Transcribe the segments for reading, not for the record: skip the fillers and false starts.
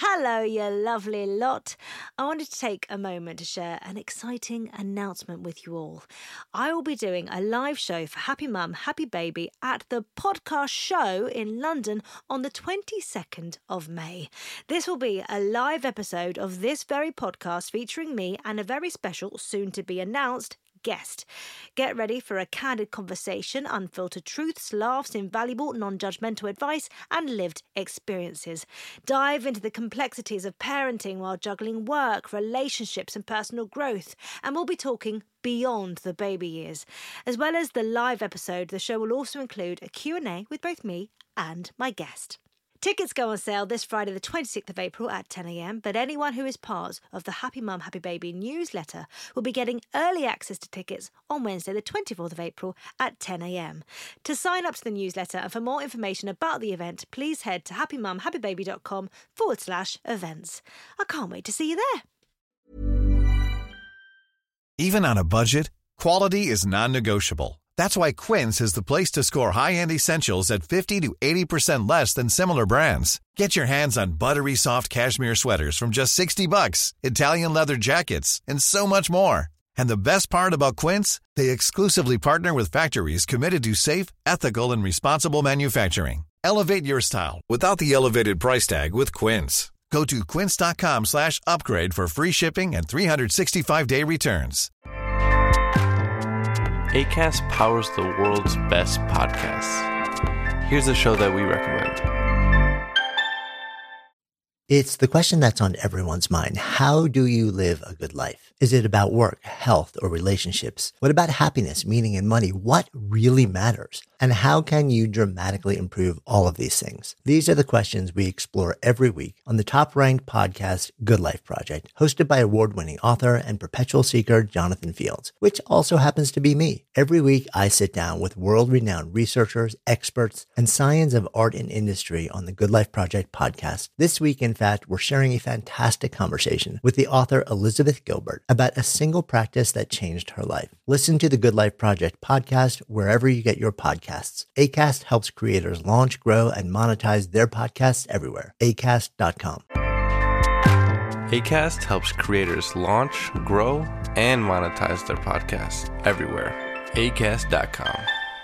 Hello, you lovely lot. I wanted to take a moment to share an exciting announcement with you all. I will be doing a live show for Happy Mum, Happy Baby at the Podcast Show in London on the 22nd of May. This will be a live episode of this very podcast featuring me and a very special, soon-to-be-announced guest. Get ready for a candid conversation, unfiltered truths, laughs, invaluable, non-judgmental advice and lived experiences. Dive into the complexities of parenting while juggling work, relationships and personal growth, and we'll be talking beyond the baby years. As well as the live episode, the show will also include a Q&A with both me and my guest. Tickets go on sale this Friday the 26th of April at 10 a.m, but anyone who is part of the Happy Mum, Happy Baby newsletter will be getting early access to tickets on Wednesday the 24th of April at 10 a.m. To sign up to the newsletter and for more information about the event, please head to happymumhappybaby.com/events. I can't wait to see you there. Even on a budget, quality is non-negotiable. That's why Quince is the place to score high-end essentials at 50 to 80% less than similar brands. Get your hands on buttery soft cashmere sweaters from just $60, Italian leather jackets, and so much more. And the best part about Quince, they exclusively partner with factories committed to safe, ethical, and responsible manufacturing. Elevate your style without the elevated price tag with Quince. Go to quince.com/upgrade for free shipping and 365-day returns. Acast powers the world's best podcasts. Here's a show that we recommend. It's the question that's on everyone's mind. How do you live a good life? Is it about work, health, or relationships? What about happiness, meaning, and money? What really matters? And how can you dramatically improve all of these things? These are the questions we explore every week on the top-ranked podcast, Good Life Project, hosted by award-winning author and perpetual seeker Jonathan Fields, which also happens to be me. Every week, I sit down with world-renowned researchers, experts, and science of art and industry on the Good Life Project podcast. This week, in fact, we're sharing a fantastic conversation with the author Elizabeth Gilbert about a single practice that changed her life. Listen to the Good Life Project podcast wherever you get your podcasts. Acast helps creators launch, grow, and monetize their podcasts everywhere. Acast.com. Acast helps creators launch, grow, and monetize their podcasts everywhere. Acast.com.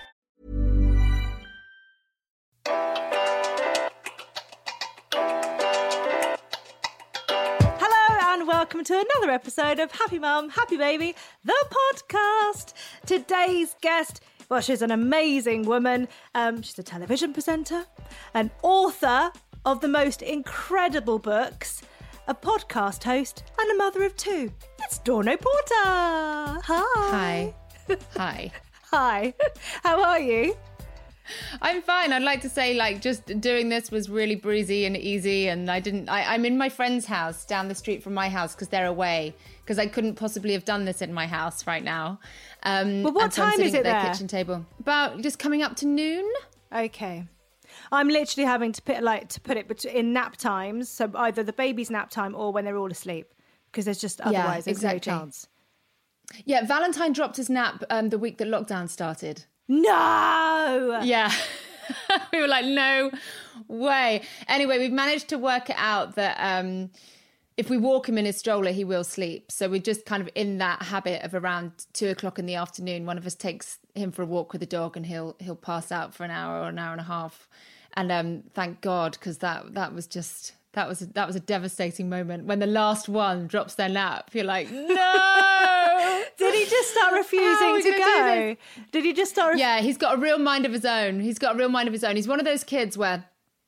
Welcome to another episode of Happy Mum, Happy Baby, the podcast. Today's guest, well, she's an amazing woman. She's a television presenter, an author of the most incredible books, a podcast host, and a mother of two. It's Dorno Porter. Hi. Hi. Hi. How are you? I'm fine. I'd like to say, just doing this was really breezy and easy, and I'm in my friend's house down the street from my house because they're away, because I couldn't possibly have done this in my house right now. But what time is it there? Kitchen table. About just coming up to noon. Okay. I'm literally having to put it in nap times, so either the baby's nap time or when they're all asleep, because there's just otherwise there's no chance. Yeah, Valentine dropped his nap the week that lockdown started. No! Yeah. We were like, no way. Anyway, we've managed to work it out that if we walk him in his stroller, he will sleep. So we're just kind of in that habit of around 2:00 in the afternoon, one of us takes him for a walk with the dog and he'll pass out for an hour or an hour and a half. And thank God, because that was a devastating moment. When the last one drops their nap, you're like, no! Did he just start refusing to go? Did he just start? Yeah, he's got a real mind of his own. He's one of those kids where,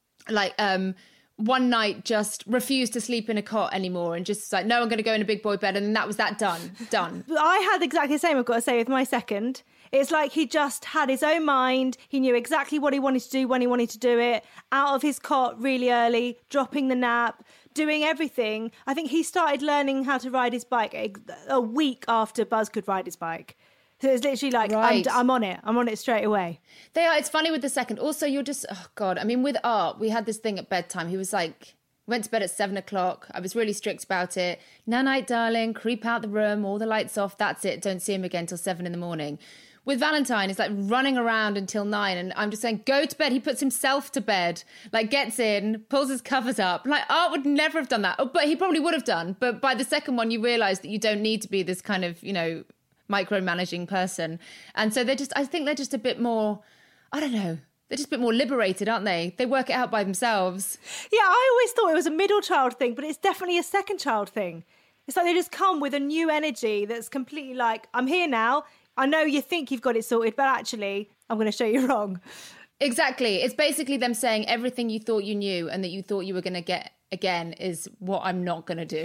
one night just refused to sleep in a cot anymore and just like, no, I'm going to go in a big boy bed. And then that was that, done. I had exactly the same, I've got to say, with my second. It's like he just had his own mind. He knew exactly what he wanted to do when he wanted to do it. Out of his cot really early, dropping the nap, doing everything. I think he started learning how to ride his bike a week after Buzz could ride his bike. So it's literally like, right. I'm on it straight away. They are. It's funny with the second. Also, you're just, oh God. I mean, with Art, we had this thing at bedtime. He was like, went to bed at 7:00. I was really strict about it. Night, darling, creep out the room, all the lights off. That's it. Don't see him again till 7 a.m. with Valentine, he's like running around until 9, and I'm just saying, go to bed. He puts himself to bed, like gets in, pulls his covers up. Like Art would never have done that, but he probably would have done. But by the second one, you realise that you don't need to be this kind of, you know, micromanaging person. And so I think they're just a bit more, I don't know, they're just a bit more liberated, aren't they? They work it out by themselves. Yeah, I always thought it was a middle child thing, but it's definitely a second child thing. It's like they just come with a new energy that's completely like, I'm here now. I know you think you've got it sorted, but actually, I'm going to show you wrong. Exactly. It's basically them saying everything you thought you knew and that you thought you were going to get again is what I'm not going to do.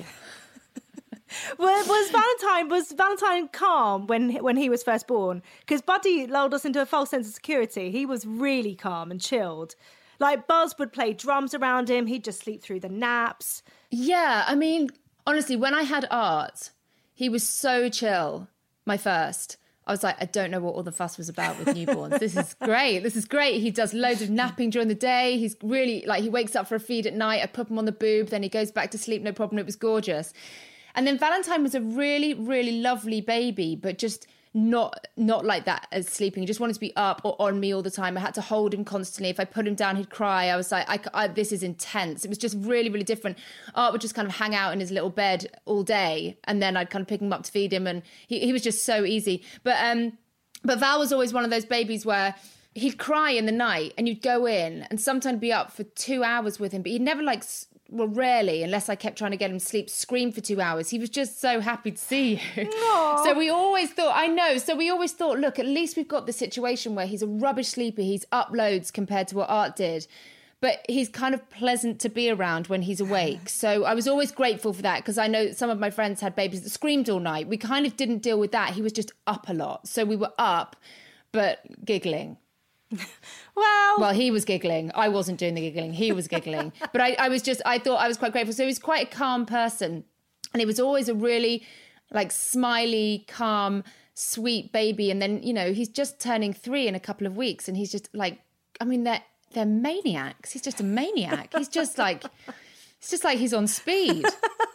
Was Valentine calm when he was first born? Because Buddy lulled us into a false sense of security. He was really calm and chilled. Like Buzz would play drums around him. He'd just sleep through the naps. Yeah, I mean, honestly, when I had Art, he was so chill, my first. I was like, I don't know what all the fuss was about with newborns. This is great. This is great. He does loads of napping during the day. He's really, like, he wakes up for a feed at night. I put him on the boob. Then he goes back to sleep, no problem. It was gorgeous. And then Valentine was a really, really lovely baby, but just not like that as sleeping. He just wanted to be up or on me all the time. I had to hold him constantly. If I put him down, he'd cry. I was like, this is intense. It was just really, really different. Art would just kind of hang out in his little bed all day, and then I'd kind of pick him up to feed him, and he was just so easy. But Val was always one of those babies where he'd cry in the night, and you'd go in and sometimes be up for 2 hours with him, but he'd never rarely, unless I kept trying to get him to sleep, scream for 2 hours. He was just so happy to see you. Aww. So we always thought, look, at least we've got the situation where he's a rubbish sleeper. He's up loads compared to what Art did. But he's kind of pleasant to be around when he's awake. So I was always grateful for that, because I know some of my friends had babies that screamed all night. We kind of didn't deal with that. He was just up a lot. So we were up, but giggling. Well, he was giggling. I wasn't doing the giggling. He was giggling. But I thought I was quite grateful. So he was quite a calm person. And he was always a really like smiley, calm, sweet baby. And then, you know, he's just turning 3 in a couple of weeks. And he's just like, I mean, they're maniacs. He's just a maniac. He's just like, it's just like he's on speed.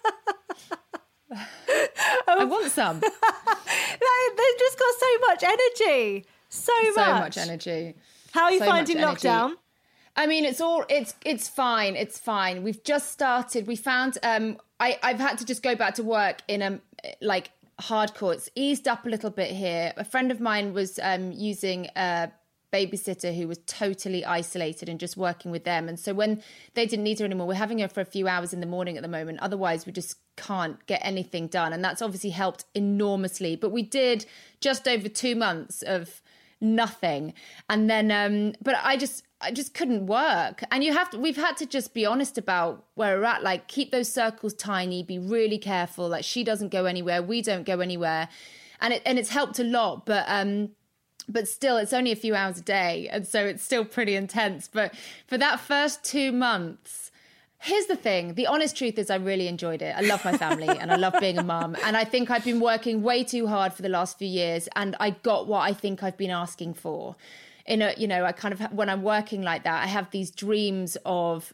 I want some. They've just got so much energy. So much energy. How are you finding lockdown? I mean, it's fine. It's fine. We've just started. We found I've had to just go back to work in hardcore. It's eased up a little bit here. A friend of mine was using a babysitter who was totally isolated and just working with them. And so when they didn't need her anymore, we're having her for a few hours in the morning at the moment. Otherwise, we just can't get anything done. And that's obviously helped enormously. But we did just over 2 months of nothing. And then, but I just couldn't work. And we've had to just be honest about where we're at, like keep those circles tiny, be really careful. Like she doesn't go anywhere. We don't go anywhere. And it's helped a lot. But still, it's only a few hours a day. And so it's still pretty intense. But for that first 2 months, here's the thing. The honest truth is I really enjoyed it. I love my family and I love being a mum. And I think I've been working way too hard for the last few years. And I got what I think I've been asking for. I kind of, when I'm working like that, I have these dreams of,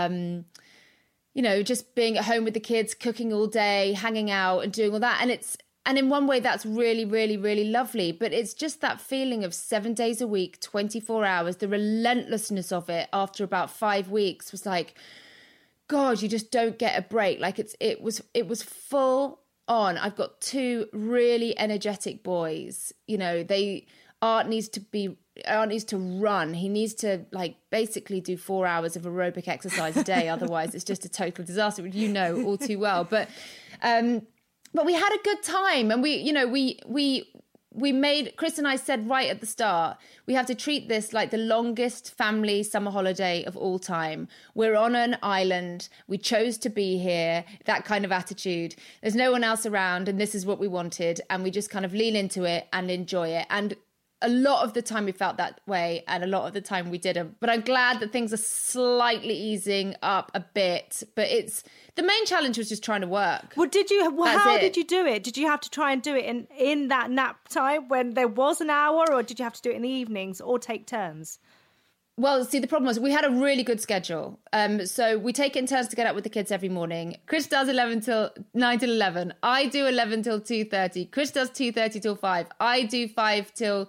just being at home with the kids, cooking all day, hanging out and doing all that. And in one way, that's really, really, really lovely. But it's just that feeling of 7 days a week, 24 hours, the relentlessness of it after about 5 weeks was like, God, you just don't get a break. Like it was full on. I've got 2 really energetic boys. You know, Art needs to run. He needs to basically do 4 hours of aerobic exercise a day. Otherwise, it's just a total disaster, which you know all too well. But we had a good time, and we made, Chris and I said right at the start, we have to treat this like the longest family summer holiday of all time. We're on an island. We chose to be here, that kind of attitude. There's no one else around, and this is what we wanted. And we just kind of lean into it and enjoy it. And a lot of the time we felt that way, and a lot of the time we didn't. But I'm glad that things are slightly easing up a bit. But the main challenge was just trying to work. Well, how did you do it? Did you have to try and do it in that nap time when there was an hour, or did you have to do it in the evenings or take turns? Well, see, the problem was we had a really good schedule. So we take it in turns to get up with the kids every morning. Chris does 9 till 11. I do 11 till 2:30. Chris does 2:30 till 5. I do 5 till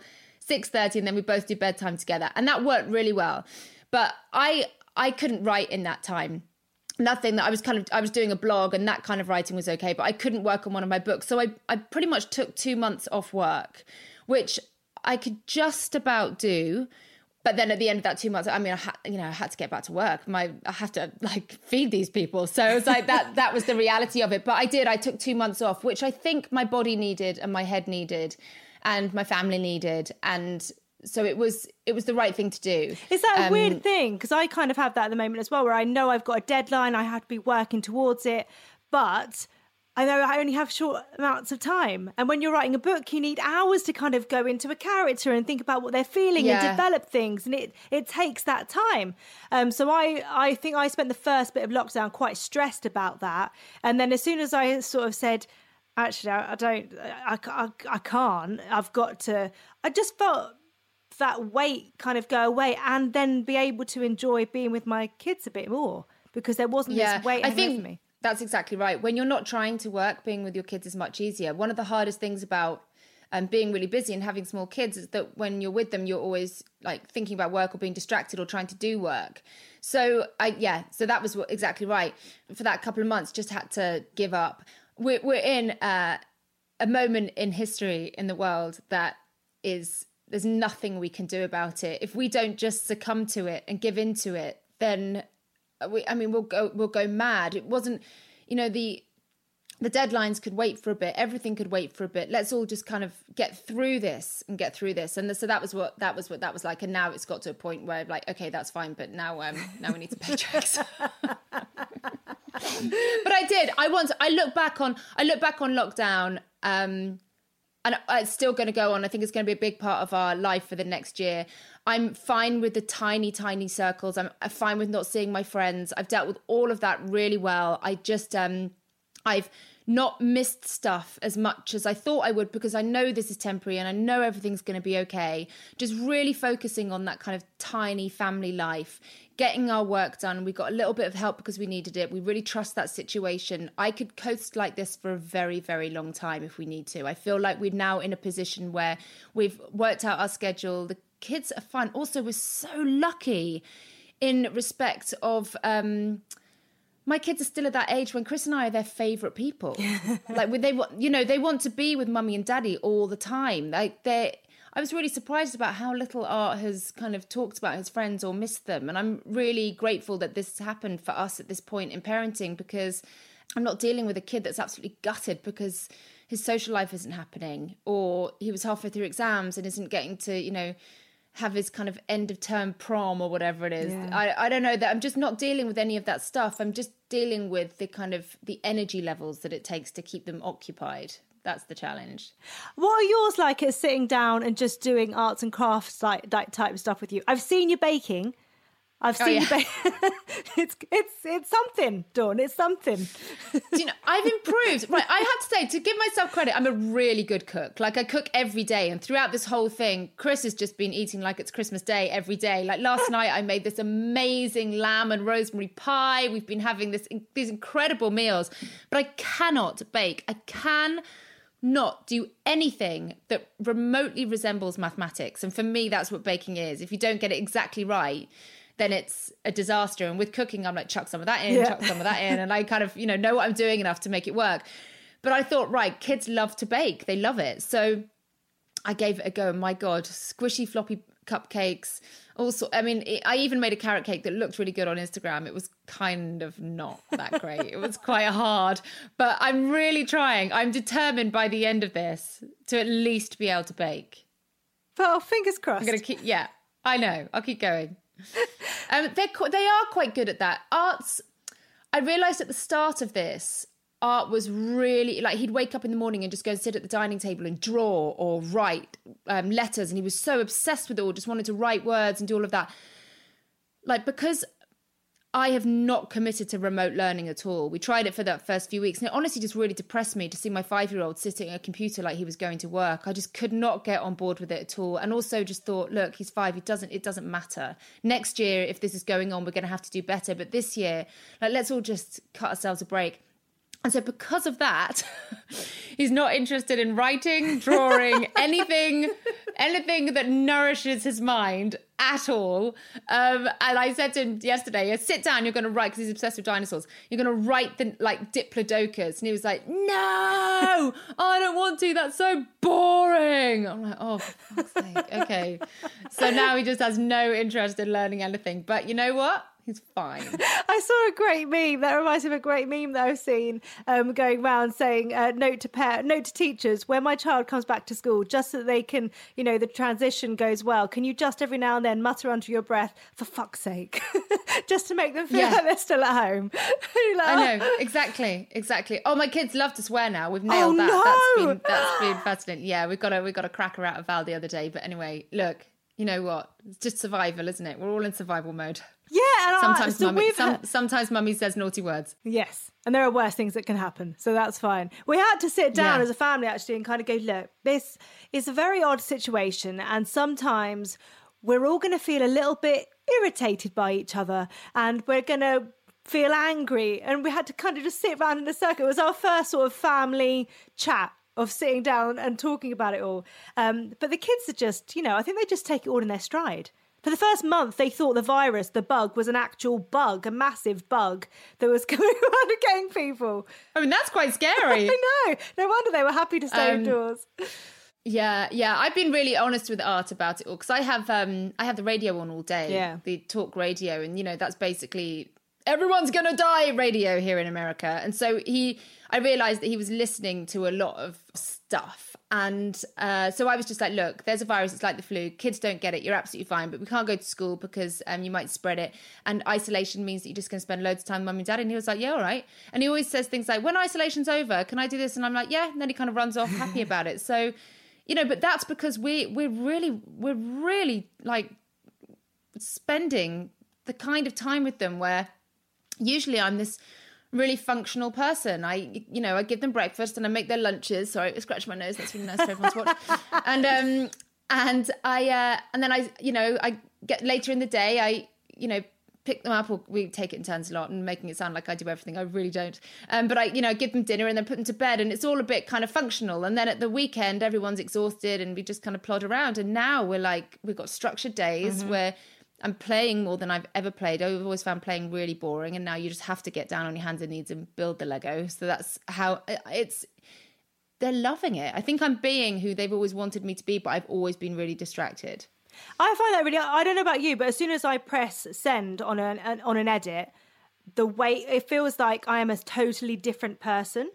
6:30, and then we both do bedtime together. And that worked really well. But I couldn't write in that time. Nothing that I was doing a blog, and that kind of writing was okay, but I couldn't work on one of my books. So I pretty much took 2 months off work, which I could just about do. But then at the end of that 2 months, I mean, I had to get back to work. I have to like feed these people. So it was like that was the reality of it. But I took 2 months off, which I think my body needed and my head needed and my family needed. And so it was the right thing to do. Is that a weird thing? Because I kind of have that at the moment as well, where I know I've got a deadline, I have to be working towards it, but I know I only have short amounts of time. And when you're writing a book, you need hours to kind of go into a character and think about what they're feeling and develop things. And it takes that time. So I think I spent the first bit of lockdown quite stressed about that. And then as soon as I sort of said, actually, I can't, I've got to, I just felt that weight kind of go away and then be able to enjoy being with my kids a bit more, because there wasn't this weight hanging over me. That's exactly right. When you're not trying to work, being with your kids is much easier. One of the hardest things about being really busy and having small kids is that when you're with them, you're always like thinking about work or being distracted or trying to do work. So so that was exactly right. For that couple of months, just had to give up. We're in a moment in history in the world that is, there's nothing we can do about it. If we don't just succumb to it and give into it, then we'll go mad. It wasn't, the deadlines could wait for a bit. Everything could wait for a bit. Let's all just kind of get through this. And so that was what that was like. And now it's got to a point where like, okay, that's fine. But now we need to pay checks. But I did. I look back on lockdown, and it's still going to go on. I think it's going to be a big part of our life for the next year. I'm fine with the tiny, tiny circles. I'm fine with not seeing my friends. I've dealt with all of that really well. I just, I've not missed stuff as much as I thought I would, because I know this is temporary and I know everything's going to be okay. Just really focusing on that kind of tiny family life, getting our work done. We got a little bit of help because we needed it. We really trust that situation. I could coast like this for a very, very long time if we need to. I feel like we're now in a position where we've worked out our schedule. The kids are fun. Also, we're so lucky in respect of... my kids are still at that age when Chris and I are their favourite people. Like they want to be with mummy and daddy all the time. I was really surprised about how little Art has kind of talked about his friends or missed them. And I'm really grateful that this has happened for us at this point in parenting, because I'm not dealing with a kid that's absolutely gutted because his social life isn't happening, or he was halfway through exams and isn't getting to, have his kind of end of term prom or whatever it is. Yeah. I don't know that I'm just not dealing with any of that stuff. I'm just dealing with the kind of the energy levels that it takes to keep them occupied. That's the challenge. What are yours like at sitting down and just doing arts and crafts like type of stuff with you? I've seen you baking. I've seen you bake. It's something, Dawn. It's something. I've improved. Right, I have to say, to give myself credit, I'm a really good cook. Like, I cook every day. And throughout this whole thing, Chris has just been eating like it's Christmas Day every day. Like, last night, I made this amazing lamb and rosemary pie. We've been having these incredible meals. But I cannot bake. I can not do anything that remotely resembles mathematics. And for me, that's what baking is. If you don't get it exactly right, then it's a disaster. And with cooking, I'm like, chuck some of that in, chuck some of that in. And I kind of, know what I'm doing enough to make it work. But I thought, right, kids love to bake. They love it. So I gave it a go. And my God, squishy, floppy cupcakes. Also, I even made a carrot cake that looked really good on Instagram. It was kind of not that great. It was quite hard. But I'm really trying. I'm determined by the end of this to at least be able to bake. Well, fingers crossed. I'm going to keep, I know. I'll keep going. They are quite good at that. Art's, I realised at the start of this, Art was really, like, he'd wake up in the morning and just go and sit at the dining table and draw or write letters, and he was so obsessed with it all, just wanted to write words and do all of that. Like, because I have not committed to remote learning at all. We tried it for that first few weeks, and it honestly just really depressed me to see my 5-year-old sitting at a computer like he was going to work. I just could not get on board with it at all. And also just thought, look, he's 5, it doesn't matter. Next year, if this is going on, we're going to have to do better. But this year, like, let's all just cut ourselves a break. And so because of that, he's not interested in writing, drawing, anything that nourishes his mind at all. And I said to him yesterday, sit down, you're going to write, because he's obsessed with dinosaurs. You're going to write the Diplodocus. And he was like, no, I don't want to. That's so boring. I'm like, oh, for fuck's sake. Okay. So now he just has no interest in learning anything. But you know what? He's fine. I saw a great meme that reminds me of a great meme that I've seen going around saying note to teachers, when my child comes back to school, just so that they can, the transition goes well, can you just every now and then mutter under your breath, for fuck's sake, just to make them feel like they're still at home. I know, exactly. Oh, my kids love to swear now. We've nailed that. No! That's been fascinating. Yeah, we got a cracker out of Val the other day. But anyway, look, you know what? It's just survival, isn't it? We're all in survival mode. Yeah, and sometimes mummy says naughty words. Yes, and there are worse things that can happen, so that's fine. We had to sit down as a family actually and kind of go, look, this is a very odd situation, and sometimes we're all going to feel a little bit irritated by each other, and we're going to feel angry, and we had to kind of just sit around in a circle. It was our first sort of family chat of sitting down and talking about it all. But the kids are just, I think they just take it all in their stride. For the first month, they thought the bug, was an actual bug, a massive bug that was going around and getting people. I mean, that's quite scary. I know. No wonder they were happy to stay indoors. Yeah. I've been really honest with Art about it all, because I have the radio on all day, the talk radio, and that's basically everyone's gonna die radio here in America. And so I realised that he was listening to a lot of stuff. And so I was just like, look, there's a virus. It's like the flu. Kids don't get it. You're absolutely fine. But we can't go to school because you might spread it. And isolation means that you're just going to spend loads of time with mum and dad. And he was like, yeah, all right. And he always says things like, when isolation's over, can I do this? And I'm like, yeah. And then he kind of runs off happy about it. So, but that's because we're really like spending the kind of time with them where usually I'm this really functional person. I give them breakfast and I make their lunches. Sorry, I scratched my nose. That's really nice for everyone to watch. And then I get later in the day, I pick them up, or we take it in turns a lot, and making it sound like I do everything. I really don't. But I give them dinner and then put them to bed, and it's all a bit kind of functional. And then at the weekend, everyone's exhausted and we just kind of plod around. And now we've got structured days where I'm playing more than I've ever played. I've always found playing really boring, and now you just have to get down on your hands and knees and build the Lego. So that's how they're loving it. I think I'm being who they've always wanted me to be, but I've always been really distracted. I find that really, I don't know about you, but as soon as I press send on an edit, the way it feels like I am a totally different person.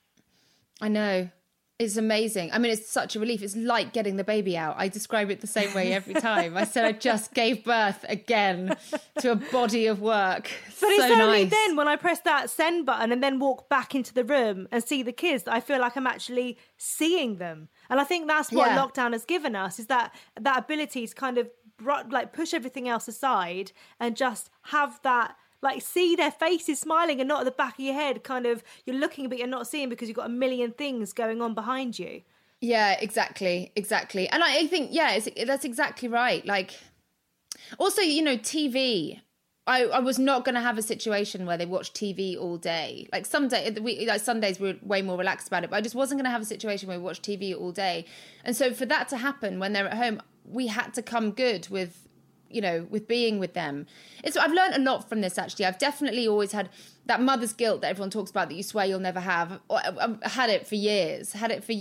I know. It's amazing. I mean, it's such a relief. It's like getting the baby out. I describe it the same way every time. I said I just gave birth again to a body of work. But it's only then when I press that send button and then walk back into the room and see the kids that I feel like I'm actually seeing them. And I think that's what lockdown has given us, is that ability to kind of like push everything else aside and just have that, like, see their faces smiling and not at the back of your head, kind of you're looking but you're not seeing because you've got a million things going on behind you. Yeah, exactly. And I think, that's exactly right. Like, also, TV. I was not going to have a situation where they watch TV all day. Like Sundays we're way more relaxed about it, but I just wasn't going to have a situation where we watch TV all day. And so for that to happen when they're at home, we had to come good with being with them. I've learned a lot from this, actually. I've definitely always had that mother's guilt that everyone talks about that you swear you'll never have. I've had it for years.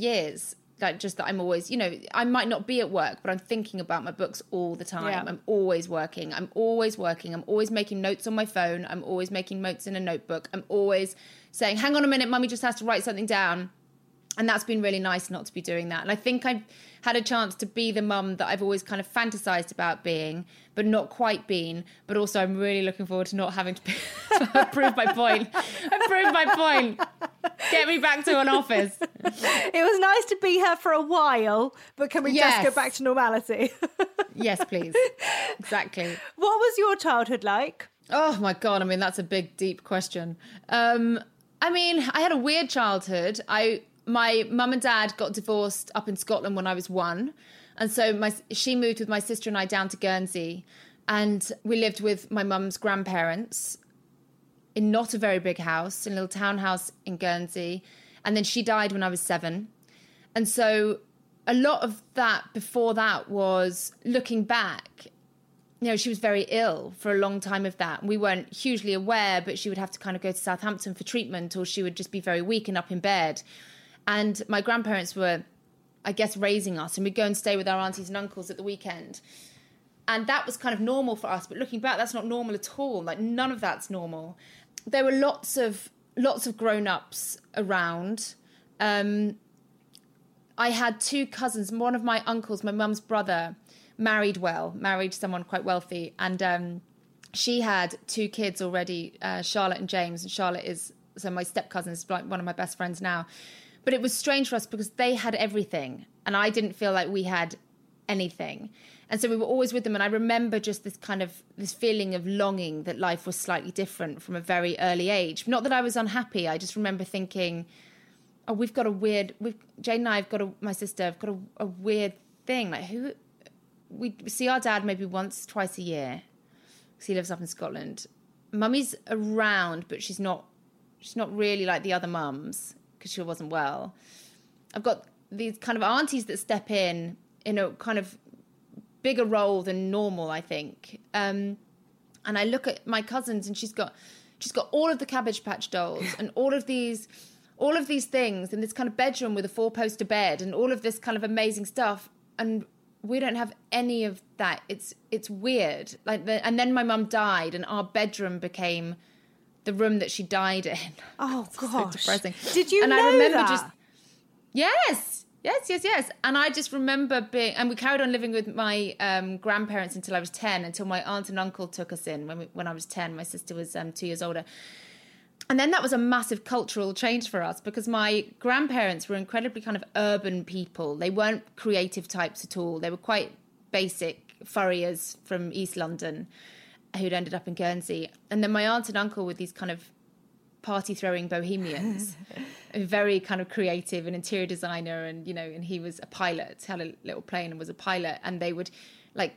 Like, just that I'm always, I might not be at work, but I'm thinking about my books all the time. Yeah. I'm always working. I'm always making notes on my phone. I'm always making notes in a notebook. I'm always saying, hang on a minute, mummy just has to write something down. And that's been really nice not to be doing that. And I think I've had a chance to be the mum that I've always kind of fantasized about being, but not quite been. But also I'm really looking forward to not having to prove my point. I proved my point. Get me back to an office. It was nice to be her for a while, but can we just go back to normality? Yes, please. Exactly. What was your childhood like? Oh, my God. I mean, that's a big, deep question. I had a weird childhood. My mum and dad got divorced up in Scotland when I was 1. And so she moved with my sister and I down to Guernsey. And we lived with my mum's grandparents. in not a very big house, in a little townhouse in Guernsey. And then she died when I was 7. And so a lot of that before that was looking back. You know, she was very ill for a long time of that. We weren't hugely aware, but she would have to kind of go to Southampton for treatment, or she would just be very weak and up in bed. And my grandparents were, I guess, raising us, and we'd go and stay with our aunties and uncles at the weekend. And that was kind of normal for us. But looking back, that's not normal at all. Like, none of that's normal. There were lots of grown-ups around. I had 2 cousins. One of my uncles, my mum's brother, married someone quite wealthy. And she had 2 kids already, Charlotte and James. And Charlotte is, so my step-cousin is like one of my best friends now. But it was strange for us because they had everything. And I didn't feel like we had anything. And so we were always with them. And I remember just this feeling of longing that life was slightly different from a very early age. Not that I was unhappy. I just remember thinking, oh, Jane and I my sister, have got a weird thing. Like, we see our dad maybe once, twice a year, because he lives up in Scotland. Mummy's around, but she's not really like the other mums because she wasn't well. I've got these kind of aunties that step in a kind of bigger role than normal, I think. And I look at my cousins, and she's got all of the Cabbage Patch dolls and all of these things in this kind of bedroom with a 4-poster bed and all of this kind of amazing stuff. And we don't have any of that. It's weird. And then my mum died, and our bedroom became the room that she died in. Oh gosh, so depressing. Did you and know I remember that? Yes. And I just remember and we carried on living with my grandparents until I was 10, until my aunt and uncle took us in when I was 10. My sister was 2 years older. And then that was a massive cultural change for us, because my grandparents were incredibly kind of urban people. They weren't creative types at all. They were quite basic furriers from East London who'd ended up in Guernsey. And then my aunt and uncle were these kind of party-throwing bohemians, very kind of creative, an interior designer, and, you know, and he was a pilot, had a little plane and was a pilot. And they would, like,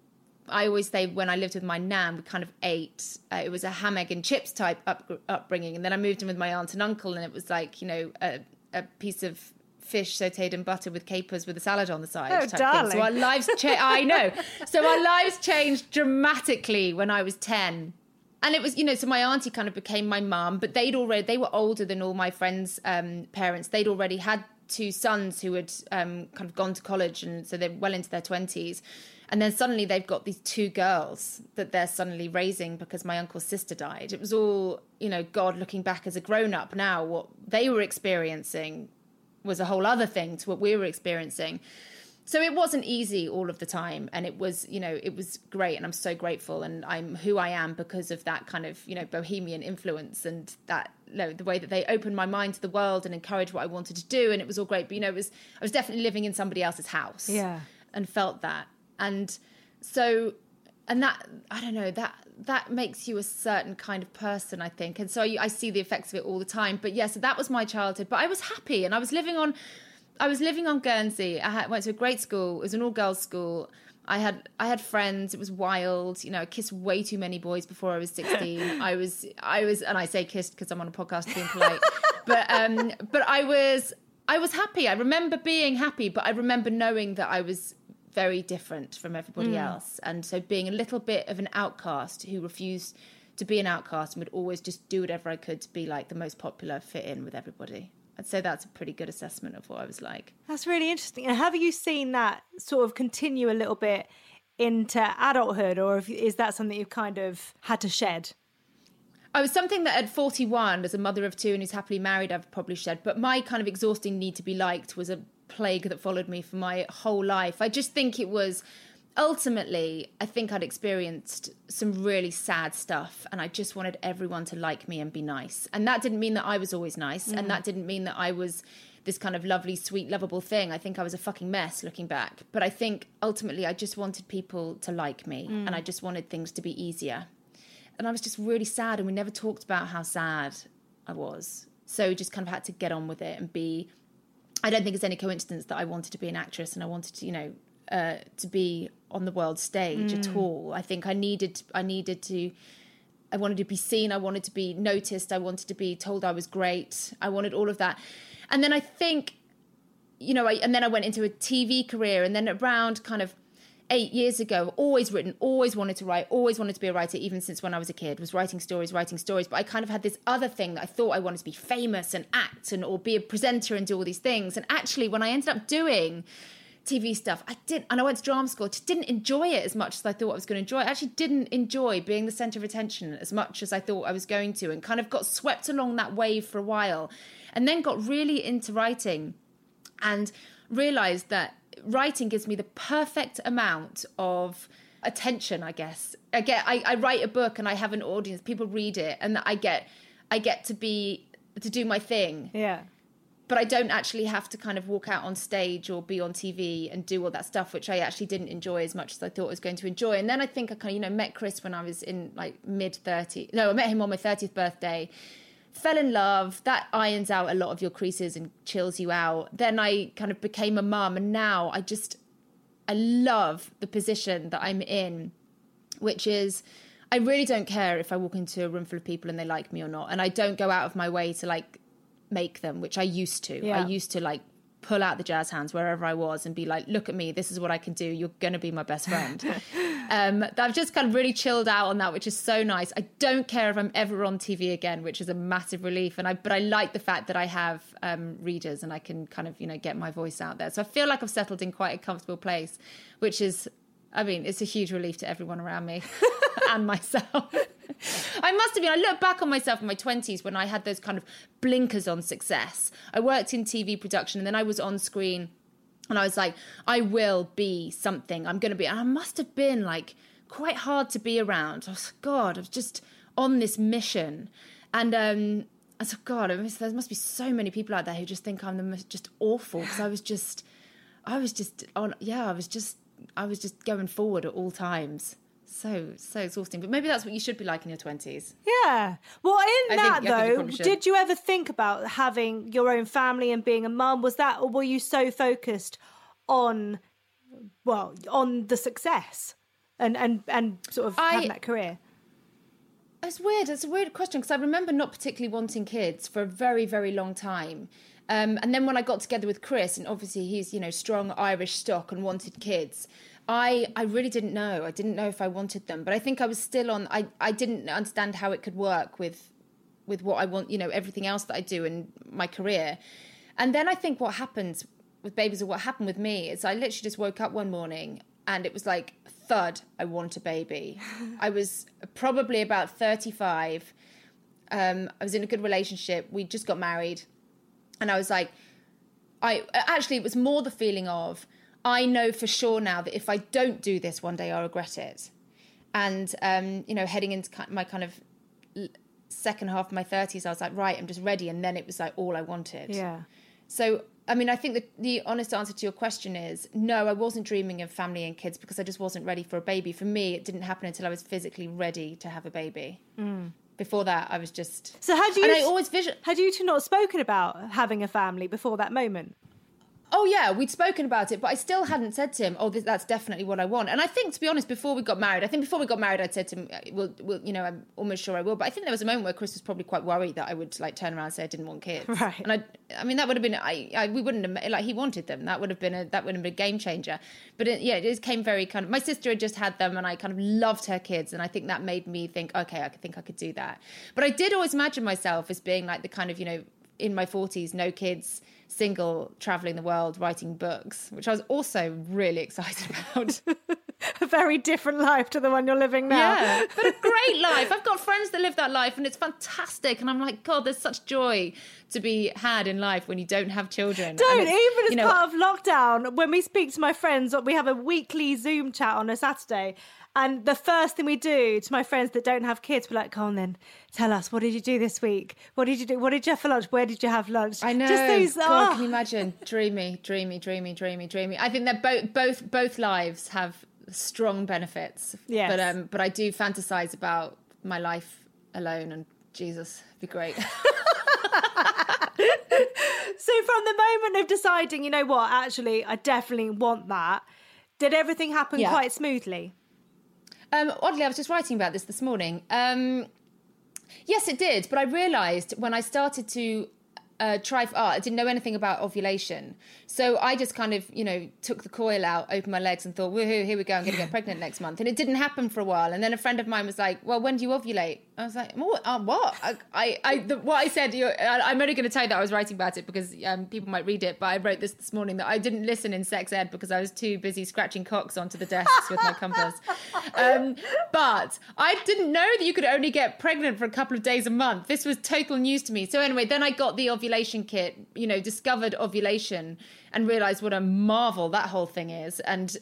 I always say when I lived with my nan, we kind of ate, it was a ham, egg and chips type upbringing. And then I moved in with my aunt and uncle, and it was like, you know, a piece of fish sauteed in butter with capers with a salad on the side. Oh, type darling. thing. So our lives I know. So our lives changed dramatically when I was 10. And it was, you know, so my auntie kind of became my mum, but they were older than all my friends' parents. They'd already had 2 sons who had kind of gone to college, and so they're well into their 20s. And then suddenly they've got these 2 girls that they're suddenly raising because my uncle's sister died. It was all, you know, God looking back as a grown-up now, what they were experiencing was a whole other thing to what we were experiencing. So it wasn't easy all of the time. And it was, you know, it was great. And I'm so grateful. And I'm who I am because of that kind of, you know, bohemian influence, and that, you know, the way that they opened my mind to the world and encouraged what I wanted to do. And it was all great. But, you know, I was definitely living in somebody else's house. Yeah. And felt that. And so, and that, I don't know, that makes you a certain kind of person, I think. And so I see the effects of it all the time. But yeah, so that was my childhood. But I was happy, and I was living on Guernsey. I went to a great school. It was an all-girls school. I had friends. It was wild. You know, I kissed way too many boys before I was 16. I was, and I say kissed because I'm on a podcast being polite. But I was happy. I remember being happy, but I remember knowing that I was very different from everybody else. And so being a little bit of an outcast who refused to be an outcast and would always just do whatever I could to be like the most popular, fit in with everybody. I'd say that's a pretty good assessment of what I was like. That's really interesting. And have you seen that sort of continue a little bit into adulthood, or is that something you've kind of had to shed? I was something that at 41, as a mother of 2 and who's happily married, I've probably shed. But my kind of exhausting need to be liked was a plague that followed me for my whole life. I just think it was, ultimately, I think I'd experienced some really sad stuff, and I just wanted everyone to like me and be nice. And that didn't mean that I was always nice, and that didn't mean that I was this kind of lovely, sweet, lovable thing. I think I was a fucking mess looking back. But I think ultimately I just wanted people to like me, and I just wanted things to be easier. And I was just really sad, and we never talked about how sad I was. So we just kind of had to get on with it and be... I don't think it's any coincidence that I wanted to be an actress, and I wanted to, you know, to be on the world stage at all. I think I needed to I wanted to be seen. I wanted to be noticed. I wanted to be told I was great. I wanted all of that. And then I think, and then I went into a TV career, and then around kind of 8 years ago, always written, always wanted to write, always wanted to be a writer, even since when I was a kid, was writing stories. But I kind of had this other thing that I thought I wanted to be famous and act or be a presenter and do all these things. And actually, when I ended up doing TV stuff, and I went to drama school, just didn't enjoy it as much as I thought I was going to enjoy. I actually didn't enjoy being the centre of attention as much as I thought I was going to, and kind of got swept along that wave for a while, and then got really into writing and realised that writing gives me the perfect amount of attention, I guess. I write a book and I have an audience, people read it, and I get to do my thing. Yeah. But I don't actually have to kind of walk out on stage or be on TV and do all that stuff, which I actually didn't enjoy as much as I thought I was going to enjoy. And then I think I kind of, met Chris when I was in like mid-30s. No, I met him on my 30th birthday. Fell in love. That irons out a lot of your creases and chills you out. Then I kind of became a mum, and now I love the position that I'm in, which is I really don't care if I walk into a room full of people and they like me or not. And I don't go out of my way to like make them, which I used to. Yeah. I used to like pull out the jazz hands wherever I was and be like, look at me, this is what I can do. You're going to be my best friend. I've just kind of really chilled out on that, which is so nice. I don't care if I'm ever on TV again, which is a massive relief. But I like the fact that I have readers and I can kind of, get my voice out there. So I feel like I've settled in quite a comfortable place, which is, it's a huge relief to everyone around me and myself. I look back on myself in my 20s when I had those kind of blinkers on success. I worked in TV production and then I was on screen and I was like, I will be something. I'm going to be. And I must have been like quite hard to be around. I was just on this mission. And I said, God, there must be so many people out there who just think I'm the most just awful. Because I was just going forward at all times. So exhausting. But maybe that's what you should be like in your 20s. Yeah. Well, did you ever think about having your own family and being a mum? Was that, or were you so focused on the success and sort of having that career? It's weird. It's a weird question because I remember not particularly wanting kids for a very, very long time. And then when I got together with Chris, and obviously he's, strong Irish stock and wanted kids, I really didn't know. I didn't know if I wanted them, but I think I was still on. I didn't understand how it could work with what I want, everything else that I do in my career. And then I think what happens with babies, or what happened with me, is I literally just woke up one morning and it was like, thud, I want a baby. I was probably about 35. I was in a good relationship. We just got married. And I was like, it was more the feeling of, I know for sure now that if I don't do this one day, I'll regret it. And, heading into my kind of second half of my 30s, I was like, right, I'm just ready. And then it was like all I wanted. Yeah. So, I think the honest answer to your question is, no, I wasn't dreaming of family and kids because I just wasn't ready for a baby. For me, it didn't happen until I was physically ready to have a baby. Mm. Before that, I was just... So had you two not spoken about having a family before that moment? Oh, yeah, we'd spoken about it, but I still hadn't said to him, that's definitely what I want. And I think, to be honest, before we got married, I'd said to him, well, I'm almost sure I will. But I think there was a moment where Chris was probably quite worried that I would like turn around and say I didn't want kids. Right. And that would have been, we wouldn't have, he wanted them. That would have been a game changer. But it just came very kind of, my sister had just had them and I kind of loved her kids. And I think that made me think, okay, I think I could do that. But I did always imagine myself as being like the kind of, in my 40s, no kids, single, traveling the world, writing books, which I was also really excited about. A very different life to the one you're living now. Yeah, but a great life. I've got friends that live that life and it's fantastic. And I'm like, God, there's such joy to be had in life when you don't have children. Even as part of lockdown, when we speak to my friends, we have a weekly Zoom chat on a Saturday. And the first thing we do to my friends that don't have kids, we're like, come on then, tell us, what did you do this week? What did you do? What did you have for lunch? Where did you have lunch? I know. Just these, God, can you imagine? Dreamy. I think that both lives have strong benefits. Yes. But I do fantasize about my life alone, and Jesus, it'd be great. So from the moment of deciding, you know what, actually, I definitely want that, did everything happen quite smoothly? Oddly, I was just writing about this morning. Yes, it did. But I realised when I started to try for art, I didn't know anything about ovulation. So I just kind of, took the coil out, opened my legs and thought, woohoo, here we go, I'm going to get pregnant next month. And it didn't happen for a while. And then a friend of mine was like, well, when do you ovulate? I was like, what? What I said, I'm only going to tell you that I was writing about it because people might read it, but I wrote this morning that I didn't listen in sex ed because I was too busy scratching cocks onto the desks with my compass. But I didn't know that you could only get pregnant for a couple of days a month. This was total news to me. So anyway, then I got the ovulation kit, discovered ovulation and realised what a marvel that whole thing is. And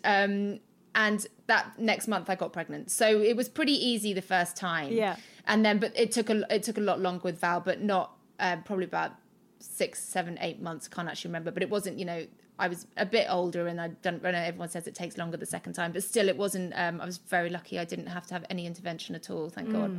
that next month I got pregnant. So it was pretty easy the first time. Yeah. And then, but it took a lot longer with Val, but not probably about 6, 7, 8 months. Can't actually remember, but it wasn't, I was a bit older and I know everyone says it takes longer the second time, but still it wasn't, I was very lucky. I didn't have to have any intervention at all, thank God.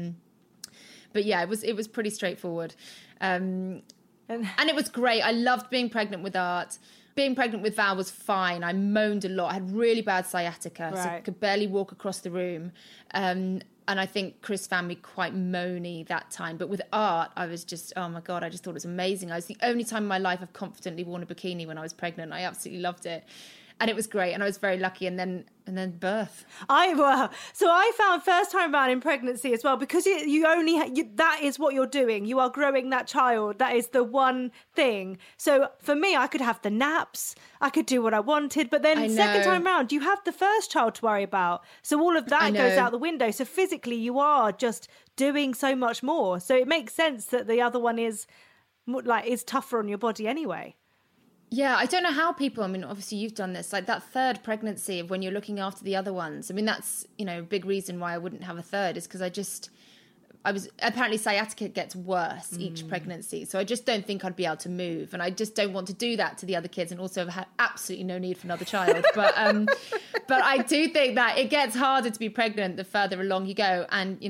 But yeah, it was pretty straightforward. And it was great. I loved being pregnant with Art. Being pregnant with Val was fine. I moaned a lot. I had really bad sciatica, so I could barely walk across the room. And I think Chris found me quite moany that time. But with Art, I was just, oh my God, I just thought it was amazing. I was the only time in my life I've confidently worn a bikini when I was pregnant. I absolutely loved it. And it was great. And I was very lucky. And then birth. So I found first time around in pregnancy as well, because that is what you're doing. You are growing that child. That is the one thing. So for me, I could have the naps. I could do what I wanted. But then second time round, you have the first child to worry about. So all of that goes out the window. So physically, you are just doing so much more. So it makes sense that the other one is tougher on your body anyway. Yeah, I don't know how people, obviously you've done this, like that third pregnancy of when you're looking after the other ones. That's, a big reason why I wouldn't have a third is because apparently sciatica gets worse each pregnancy. So I just don't think I'd be able to move. And I just don't want to do that to the other kids and also have had absolutely no need for another child. But I do think that it gets harder to be pregnant the further along you go. And,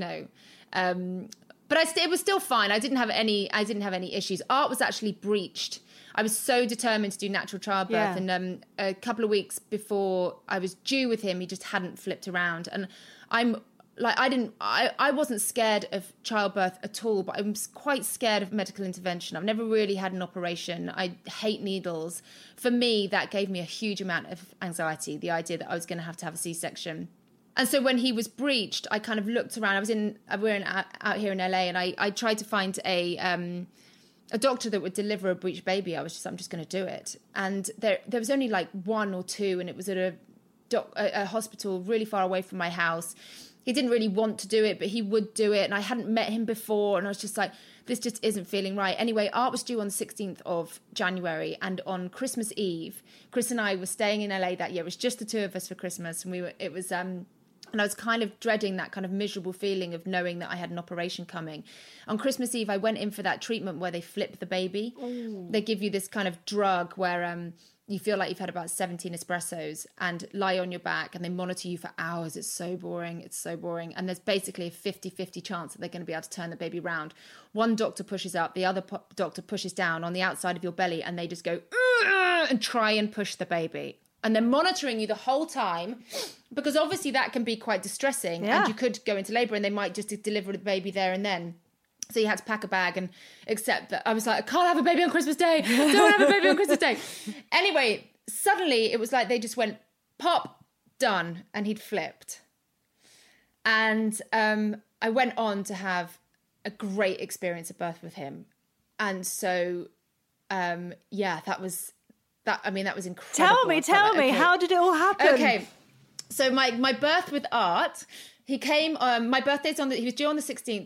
but it was still fine. I didn't have any issues. Art was actually breached. I was so determined to do natural childbirth. Yeah. And a couple of weeks before I was due with him, he just hadn't flipped around. And I wasn't scared of childbirth at all, but I was quite scared of medical intervention. I've never really had an operation. I hate needles. For me, that gave me a huge amount of anxiety, the idea that I was going to have a C-section. And so when he was breached, I kind of looked around. We're out here in LA, and I tried to find a doctor that would deliver a breech baby. I'm just going to do it. And there was only like one or two, and it was at a hospital really far away from my house. He didn't really want to do it, but he would do it. And I hadn't met him before. And I was just like, this just isn't feeling right. Anyway, Art was due on the 16th of January. And on Christmas Eve, Chris and I were staying in LA that year. It was just the two of us for Christmas. And I was kind of dreading that kind of miserable feeling of knowing that I had an operation coming. On Christmas Eve, I went in for that treatment where they flip the baby. Ooh. They give you this kind of drug where you feel like you've had about 17 espressos and lie on your back, and they monitor you for hours. It's so boring. And there's basically a 50-50 chance that they're going to be able to turn the baby round. One doctor pushes up, the other doctor pushes down on the outside of your belly, and they just go and try and push the baby. And they're monitoring you the whole time, because obviously that can be quite distressing. Yeah. And you could go into labour and they might just deliver the baby there and then. So you had to pack a bag and accept that. I was like, I can't have a baby on Christmas Day. Don't have a baby on Christmas Day. Anyway, suddenly it was like they just went, pop, done. And he'd flipped. And I went on to have a great experience at birth with him. And so, that was incredible. Tell me, how did it all happen? Okay, so my birth with Art, he came. My birthday's he was due on the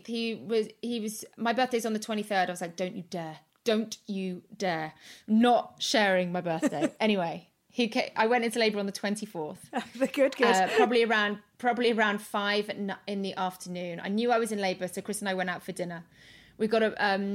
16th. My birthday's on the 23rd. I was like, don't you dare, not sharing my birthday. Anyway, I went into labour on the 24th. Good. Probably around 5 in the afternoon. I knew I was in labour, so Chris and I went out for dinner. We got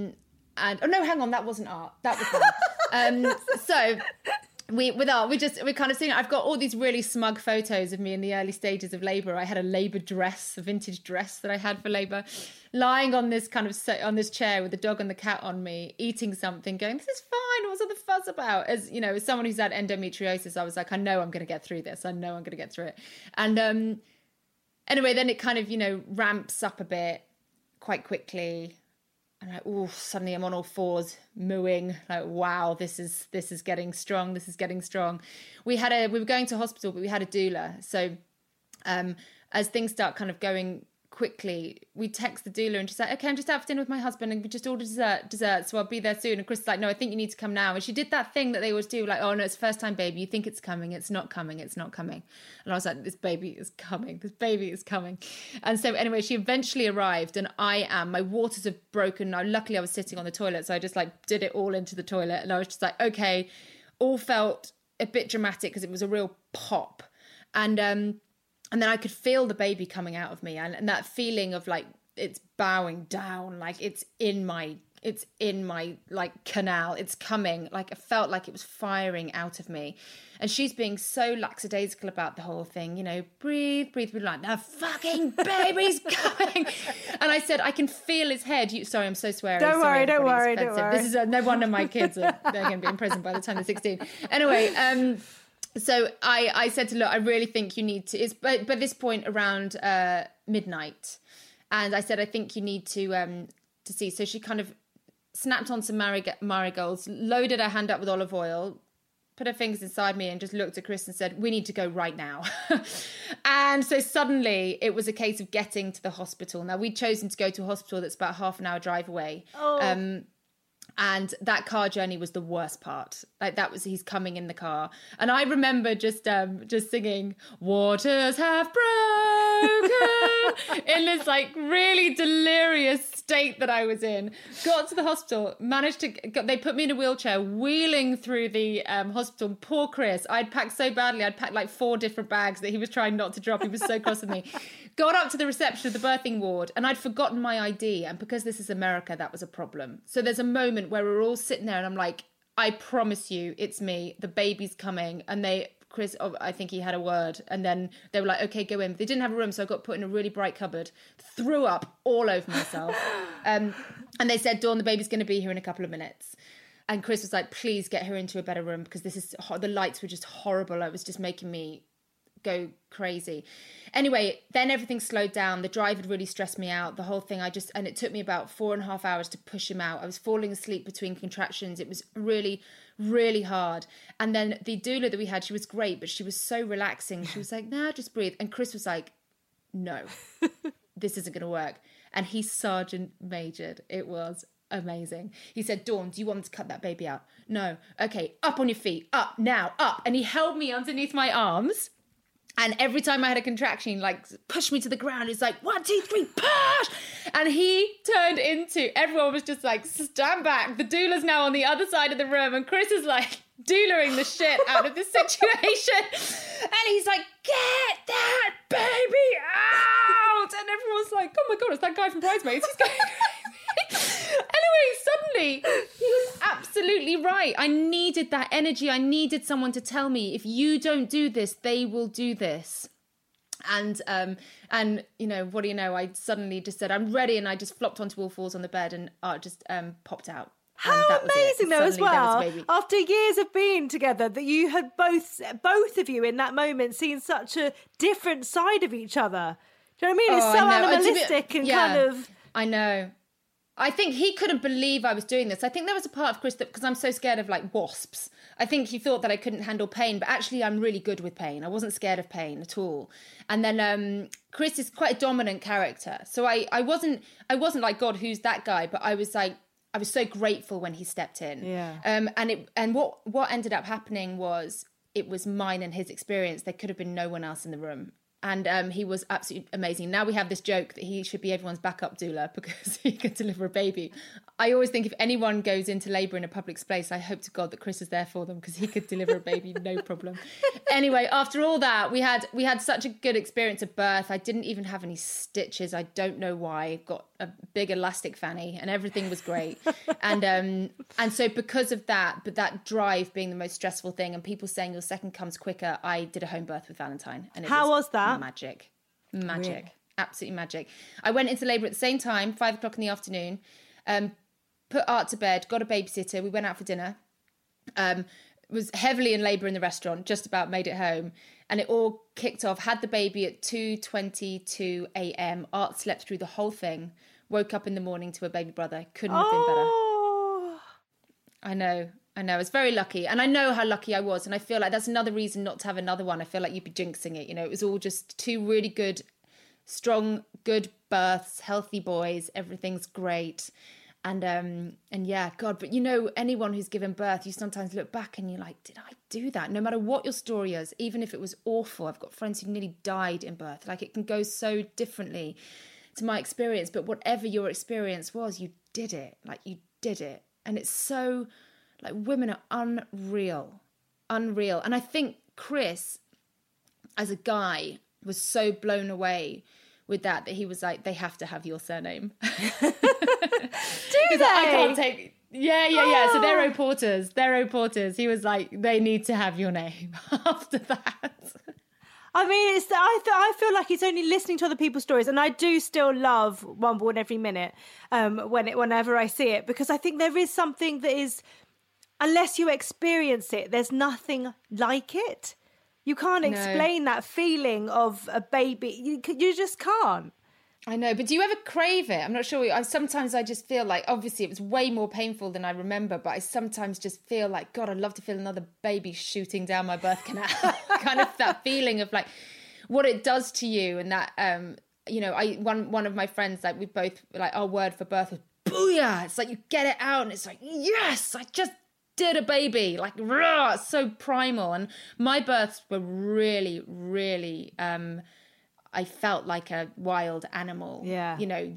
hang on, that wasn't Art. That was Art. So we're kind of seeing. I've got all these really smug photos of me in the early stages of labour. I had a labour dress, a vintage dress that I had for labour, lying on this on this chair with the dog and the cat on me, eating something, going, "This is fine. What's all the fuss about?" As someone who's had endometriosis, I was like, I know I'm going to get through this. I know I'm going to get through it. And anyway, then it kind of ramps up a bit. quite quickly. And like, oh, suddenly I'm on all fours, mooing. Like, wow, this is getting strong. This is getting strong. We were going to hospital, but we had a doula. So as things start kind of going quickly, we text the doula and she's like, okay, I'm just out for dinner with my husband and we just ordered dessert, so I'll be there soon. And Chris is like, no, I think you need to come now. And she did that thing that they always do, like, oh no, it's first time baby, you think it's coming, it's not coming. And I was like, this baby is coming. And so anyway, she eventually arrived and my waters have broken. Now luckily I was sitting on the toilet, so I just like did it all into the toilet, and I was just like, okay, all felt a bit dramatic because it was a real pop. And then I could feel the baby coming out of me, and that feeling of like it's bowing down, like it's in my like canal, it's coming, like it felt like it was firing out of me. And she's being so lackadaisical about the whole thing, you know, breathe, like the fucking baby's coming. And I said, I can feel his head. Sorry, I'm so sweary. Don't worry. This is no wonder my kids they're going to be in prison by the time they're 16. Anyway, so I said to her, look, I really think you need to, it's by this point around midnight. And I said, I think you need to see. So she kind of snapped on some marigolds, loaded her hand up with olive oil, put her fingers inside me and just looked at Chris and said, we need to go right now. And so suddenly it was a case of getting to the hospital. Now we'd chosen to go to a hospital that's about half an hour drive away. Oh. And that car journey was the worst part. Like he's coming in the car. And I remember just singing, waters have broken, in this like really delirious state that I was in. Got to the hospital, they put me in a wheelchair, wheeling through the hospital. Poor Chris, I'd packed so badly. I'd packed like 4 different bags that he was trying not to drop. He was so cross with me. Got up to the reception of the birthing ward and I'd forgotten my ID. And because this is America, that was a problem. So there's a moment where we're all sitting there and I'm like, I promise you, it's me. The baby's coming. And Chris, I think he had a word. And then they were like, okay, go in. They didn't have a room, so I got put in a really bright cupboard, threw up all over myself. And they said, Dawn, the baby's going to be here in a couple of minutes. And Chris was like, please get her into a better room because the lights were just horrible. It was just making me go crazy. Anyway, then everything slowed down. The drive had really stressed me out. The whole thing, and it took me about 4.5 hours to push him out. I was falling asleep between contractions. It was really, really hard. And then the doula that we had, she was great, but she was so relaxing. She was like, nah, just breathe. And Chris was like, no, this isn't going to work. And he sergeant majored. It was amazing. He said, Dawn, do you want to cut that baby out? No. Okay, up on your feet. Up, now, up. And he held me underneath my arms. And every time I had a contraction, he like pushed me to the ground. It's like, 1, 2, 3, push! And he turned into, everyone was just like, stand back. The doula's now on the other side of the room. And Chris is like doulaing the shit out of this situation. And he's like, get that baby out! And everyone's like, oh my God, it's that guy from Bridesmaids. He's going Anyway, suddenly, he was absolutely right. I needed that energy. I needed someone to tell me, if you don't do this, they will do this. And you know, what do you know? I suddenly just said, I'm ready. And I just flopped onto all fours on the bed and just popped out. How amazing though, as well, after years of being together, that you had both of you in that moment seen such a different side of each other. Do you know what I mean? It's so animalistic and kind of... I know. I think he couldn't believe I was doing this. I think there was a part of Chris that, because I'm so scared of like wasps, I think he thought that I couldn't handle pain, but actually I'm really good with pain. I wasn't scared of pain at all. And then Chris is quite a dominant character. So I wasn't like, God, who's that guy? But I was so grateful when he stepped in. Yeah. And what ended up happening was it was mine and his experience. There could have been no one else in the room. And he was absolutely amazing. Now we have this joke that he should be everyone's backup doula because he could deliver a baby. I always think if anyone goes into labour in a public space, I hope to God that Chris is there for them because he could deliver a baby, no problem. Anyway, after all that, we had such a good experience of birth. I didn't even have any stitches. I don't know why. Got a big elastic fanny and everything was great. And so because of that, but that drive being the most stressful thing and people saying your second comes quicker, I did a home birth with Valentine. And How was that? Magic. Absolutely magic. I went into labour at the same time, 5:00 in the afternoon, put Art to bed, got a babysitter, we went out for dinner, was heavily in labour in the restaurant, just about made it home, and it all kicked off, had the baby at 2:22 a.m. Art slept through the whole thing, woke up in the morning to a baby brother. Couldn't have been better. I know. It's very lucky. And I know how lucky I was. And I feel like that's another reason not to have another one. I feel like you'd be jinxing it. You know, it was all just 2 really good, strong, good births, healthy boys. Everything's great. And yeah, God, but you know, anyone who's given birth, you sometimes look back and you're like, did I do that? No matter what your story is, even if it was awful. I've got friends who nearly died in birth. Like, it can go so differently to my experience. But whatever your experience was, you did it. Like, you did it. And it's so, like, women are unreal. And I think Chris, as a guy, was so blown away with that he was like, they have to have your surname. Do they? Like, I can't take... Yeah. So they're reporters. He was like, they need to have your name after that. I mean, I feel like it's only listening to other people's stories, and I do still love One Born Every Minute whenever I see it, because I think there is something that is, unless you experience it, there's nothing like it. You can't explain that feeling of a baby. You just can't. I know, but do you ever crave it? I'm not sure. Sometimes I just feel like, obviously it was way more painful than I remember, but I sometimes just feel like, God, I'd love to feel another baby shooting down my birth canal. Kind of that feeling of like what it does to you. And that, you know, one of my friends, like, we both, like, our word for birth was booyah. It's like you get it out and it's like, yes, I just did a baby. Like, rah, it's so primal. And my births were really, really... I felt like a wild animal, you know,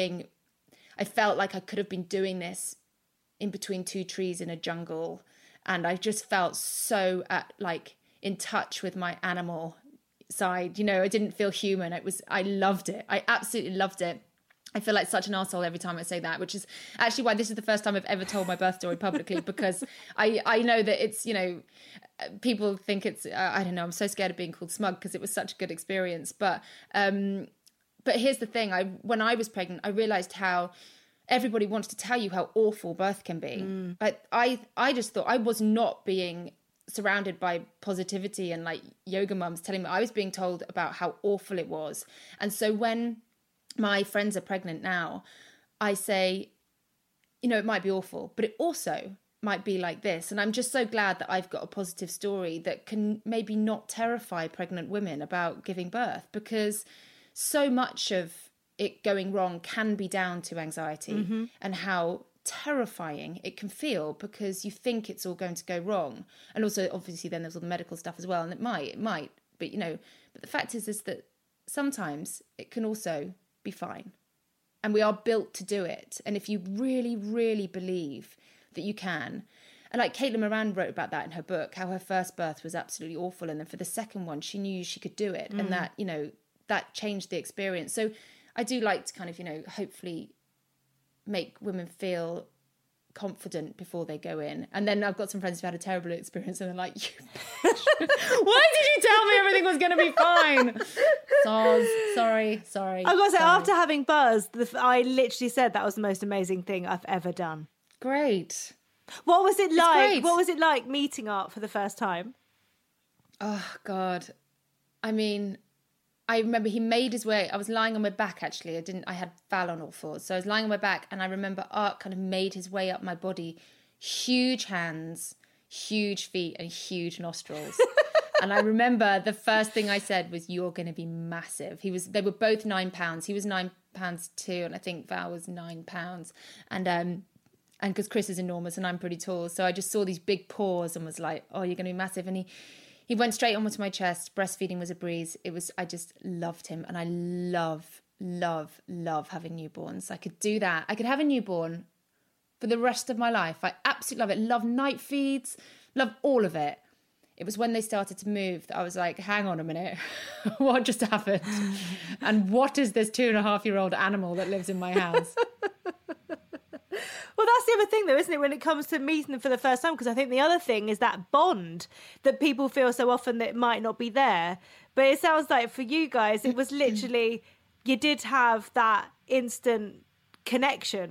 I felt like I could have been doing this in between 2 trees in a jungle. And I just felt so like in touch with my animal side. You know, I didn't feel human. I loved it. I absolutely loved it. I feel like such an arsehole every time I say that, which is actually why this is the first time I've ever told my birth story publicly, because I know that it's, you know, people think it's, I don't know, I'm so scared of being called smug because it was such a good experience. But here's the thing. When I was pregnant, I realized how everybody wants to tell you how awful birth can be. But I just thought I was not being surrounded by positivity and like yoga mums telling me. I was being told about how awful it was. And so when my friends are pregnant now, I say, you know, it might be awful, but it also might be like this. And I'm just so glad that I've got a positive story that can maybe not terrify pregnant women about giving birth, because so much of it going wrong can be down to anxiety and how terrifying it can feel, because you think it's all going to go wrong. And also, obviously, then there's all the medical stuff as well. And it might, but, you know, but the fact is that sometimes it can also be fine, and we are built to do it. And if you really, really believe that you can, and like Caitlin Moran wrote about that in her book, how her first birth was absolutely awful, and then for the second one she knew she could do it, and that, you know, that changed the experience. So I do like to kind of, you know, hopefully make women feel confident before they go in. And then I've got some friends who had a terrible experience and they're like, you bitch, why did you tell me everything was going to be fine? Sorry. I've got to say, after having Buzz, I literally said that was the most amazing thing I've ever done. Great. What was it like? What was it like meeting Art for the first time? Oh, God. I mean, I remember he made his way. I was lying on my back, actually. I had Val on all fours. So I was lying on my back, and I remember Art kind of made his way up my body. Huge hands, huge feet, and huge nostrils. And I remember the first thing I said was, you're going to be massive. They were both 9 pounds. He was 9 pounds too, and I think Val was 9 pounds. And because Chris is enormous and I'm pretty tall. So I just saw these big paws and was like, oh, you're going to be massive. And he went straight onto my chest. Breastfeeding was a breeze. I just loved him. And I love having newborns. I could do that. I could have a newborn for the rest of my life. I absolutely love it. Love night feeds. Love all of it. It was when they started to move that I was like, hang on a minute. What just happened? And what is this 2.5-year-old animal that lives in my house? Well, that's the other thing, though, isn't it, when it comes to meeting them for the first time? Because I think the other thing is that bond that people feel so often that it might not be there. But it sounds like for you guys, it was literally, you did have that instant connection.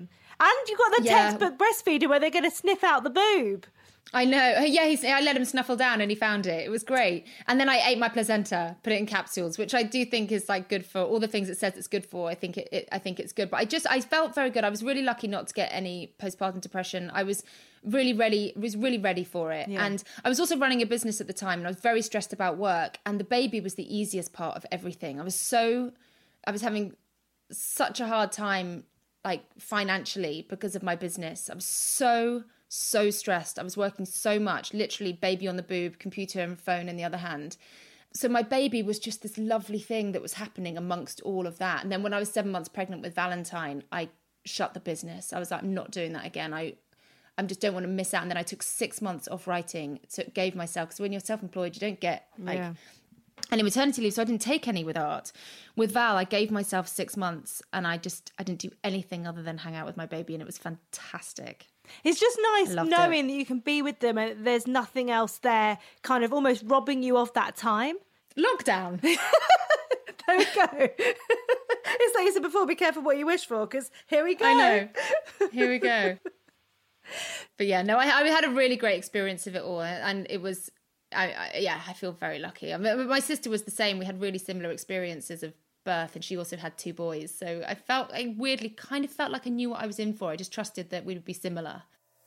And you got the textbook breastfeeder where they're going to sniff out the boob. I know. Yeah, I let him snuffle down and he found it. It was great. And then I ate my placenta, put it in capsules, which I do think is like good for all the things it says it's good for. I think it's good. But I felt very good. I was really lucky not to get any postpartum depression. I was really ready for it. Yeah. And I was also running a business at the time and I was very stressed about work. And the baby was the easiest part of everything. I was having such a hard time, like financially, because of my business. I was so stressed. I was working so much, literally baby on the boob, computer and phone in the other hand. So my baby was just this lovely thing that was happening amongst all of that. And then when I was 7 months pregnant with Valentine, I shut the business. I was like, I'm not doing that again. I just don't want to miss out. And then I took 6 months off writing. So it gave myself, because when you're self-employed, you don't get any maternity leave. So I didn't take any with art. With Val, I gave myself 6 months and I didn't do anything other than hang out with my baby. And it was fantastic. It's just nice knowing that you can be with them and there's nothing else there kind of almost robbing you of that time. Lockdown. There we go. It's like you said before, be careful what you wish for, because here we go. I know. Here we go. But yeah, no, I had a really great experience of it all. And it was, I feel very lucky. I mean, my sister was the same. We had really similar experiences of birth and she also had 2 boys. So I weirdly kind of felt like I knew what I was in for. I just trusted that we would be similar.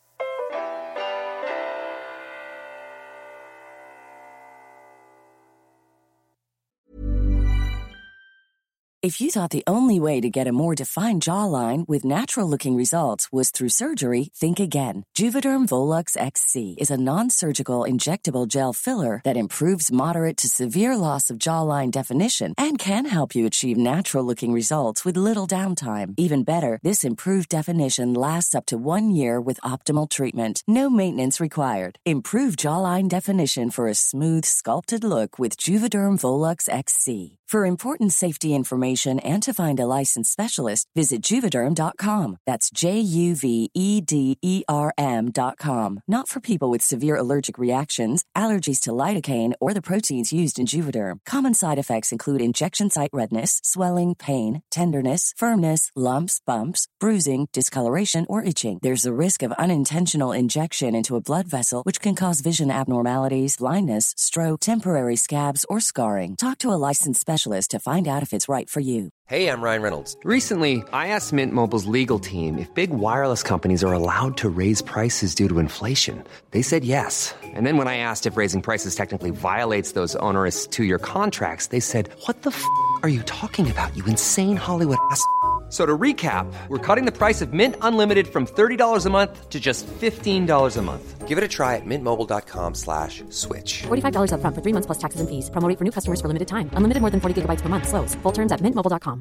If you thought the only way to get a more defined jawline with natural-looking results was through surgery, think again. Juvederm Volux XC is a non-surgical injectable gel filler that improves moderate to severe loss of jawline definition and can help you achieve natural-looking results with little downtime. Even better, this improved definition lasts up to 1 year with optimal treatment. No maintenance required. Improve jawline definition for a smooth, sculpted look with Juvederm Volux XC. For important safety information and to find a licensed specialist, visit Juvederm.com. That's JUVEDERM.com. Not for people with severe allergic reactions, allergies to lidocaine, or the proteins used in Juvederm. Common side effects include injection site redness, swelling, pain, tenderness, firmness, lumps, bumps, bruising, discoloration, or itching. There's a risk of unintentional injection into a blood vessel, which can cause vision abnormalities, blindness, stroke, temporary scabs, or scarring. Talk to a licensed specialist to find out if it's right for you. Hey, I'm Ryan Reynolds. Recently, I asked Mint Mobile's legal team if big wireless companies are allowed to raise prices due to inflation. They said yes. And then when I asked if raising prices technically violates those onerous 2-year contracts, they said, "What the f*** are you talking about, you insane Hollywood ass?" So to recap, we're cutting the price of Mint Unlimited from $30 a month to just $15 a month. Give it a try at mintmobile.com/switch. $45 up front for 3 months plus taxes and fees. Promo rate for new customers for limited time. Unlimited more than 40 gigabytes per month. Slows full terms at mintmobile.com.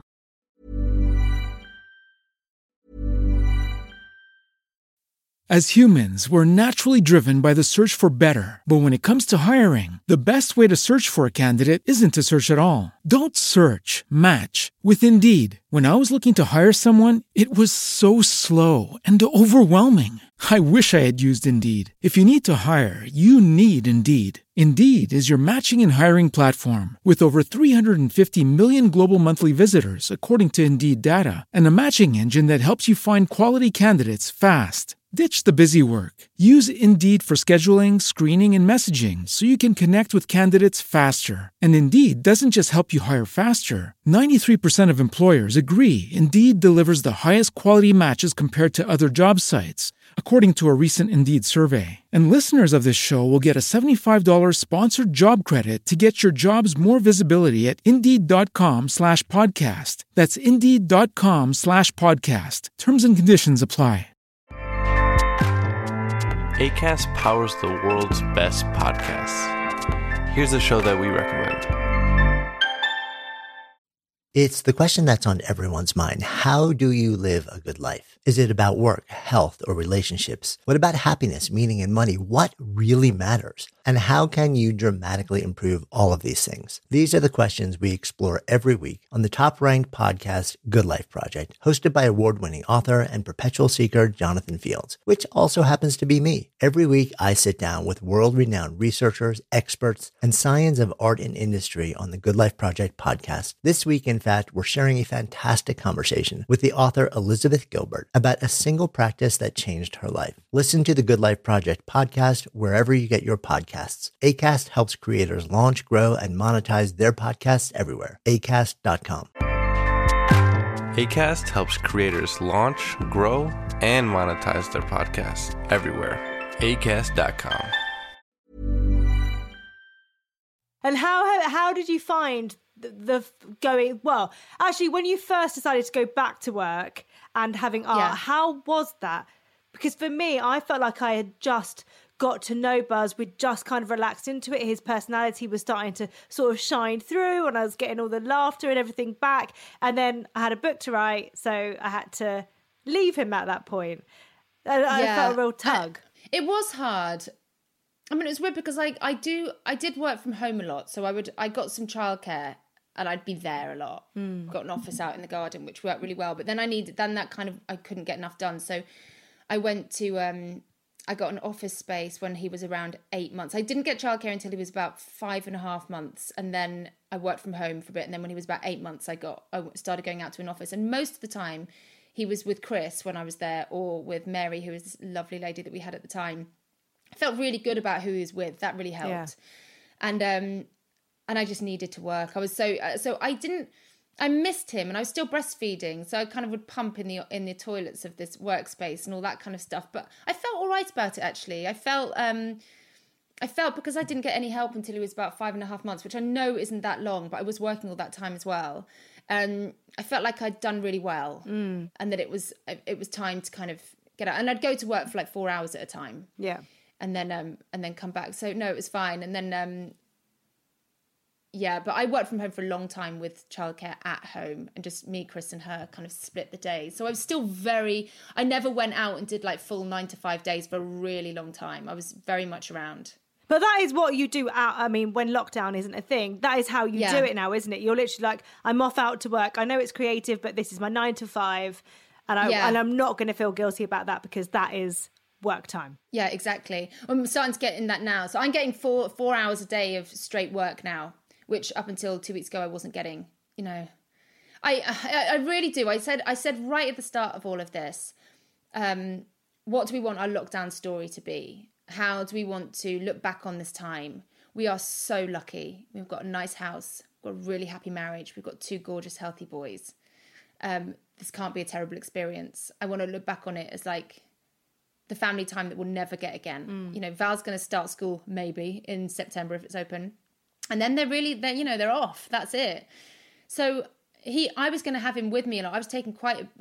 As humans, we're naturally driven by the search for better. But when it comes to hiring, the best way to search for a candidate isn't to search at all. Don't search, match with Indeed. When I was looking to hire someone, it was so slow and overwhelming. I wish I had used Indeed. If you need to hire, you need Indeed. Indeed is your matching and hiring platform with over 350 million global monthly visitors, according to Indeed data, and a matching engine that helps you find quality candidates fast. Ditch the busy work. Use Indeed for scheduling, screening, and messaging so you can connect with candidates faster. And Indeed doesn't just help you hire faster. 93% of employers agree Indeed delivers the highest quality matches compared to other job sites, according to a recent Indeed survey. And listeners of this show will get a $75 sponsored job credit to get your jobs more visibility at Indeed.com/podcast. That's Indeed.com/podcast. Terms and conditions apply. Acast powers the world's best podcasts. Here's a show that we recommend. It's the question that's on everyone's mind. How do you live a good life? Is it about work, health, or relationships? What about happiness, meaning, and money? What really matters? And how can you dramatically improve all of these things? These are the questions we explore every week on the top-ranked podcast, Good Life Project, hosted by award-winning author and perpetual seeker Jonathan Fields, which also happens to be me. Every week, I sit down with world-renowned researchers, experts, and science of art and industry on the Good Life Project podcast. This week in fact, we're sharing a fantastic conversation with the author Elizabeth Gilbert about a single practice that changed her life. Listen to the Good Life Project podcast wherever you get your podcasts. Acast helps creators launch, grow, and monetize their podcasts everywhere. Acast.com. Acast helps creators launch, grow, and monetize their podcasts everywhere. Acast.com. And how did you find the going? Well, actually, when you first decided to go back to work and having art, how was that? Because for me, I felt like I had just got to know Buzz. We'd just kind of relaxed into it. His personality was starting to sort of shine through, and I was getting all the laughter and everything back. And then I had a book to write, so I had to leave him at that point. I felt a real tug. It was hard. I mean, it was weird because I did work from home a lot. So I got some childcare and I'd be there a lot. Got an office out in the garden, which worked really well. But then I couldn't get enough done. So I went to, I got an office space when he was around 8 months. I didn't get childcare until he was about 5.5 months. And then I worked from home for a bit. And then when he was about 8 months, I started going out to an office. And most of the time he was with Chris when I was there, or with Mary, who was this lovely lady that we had at the time. I felt really good about who he was with. That really helped. Yeah. And I just needed to work. I was so I missed him, and I was still breastfeeding. So I kind of would pump in the toilets of this workspace and all that kind of stuff. But I felt all right about it, actually. I felt because I didn't get any help until he was about 5.5 months, which I know isn't that long, but I was working all that time as well. I felt like I'd done really well, and that it was time to kind of get out. And I'd go to work for like 4 hours at a time. Yeah. And then come back. So no, it was fine. And then, but I worked from home for a long time with childcare at home, and just me, Chris and her kind of split the days. So I was still I never went out and did like full 9 to 5 days for a really long time. I was very much around. But that is what you do when lockdown isn't a thing. That is how you do it now, isn't it? You're literally like, I'm off out to work. I know it's creative, but this is my 9 to 5. And I'm not going to feel guilty about that, because that is work time. Yeah, exactly. I'm starting to get in that now. So I'm getting 4 hours a day of straight work now, which up until 2 weeks ago I wasn't getting. You know, I really do. I said right at the start of all of this, what do we want our lockdown story to be? How do we want to look back on this time? We are so lucky. We've got a nice house, we've got a really happy marriage, we've got 2 gorgeous, healthy boys. This can't be a terrible experience. I want to look back on it as like the family time that we'll never get again. You know, Val's going to start school maybe in September if it's open. And then they're off. That's it. So I was going to have him with me. And I was taking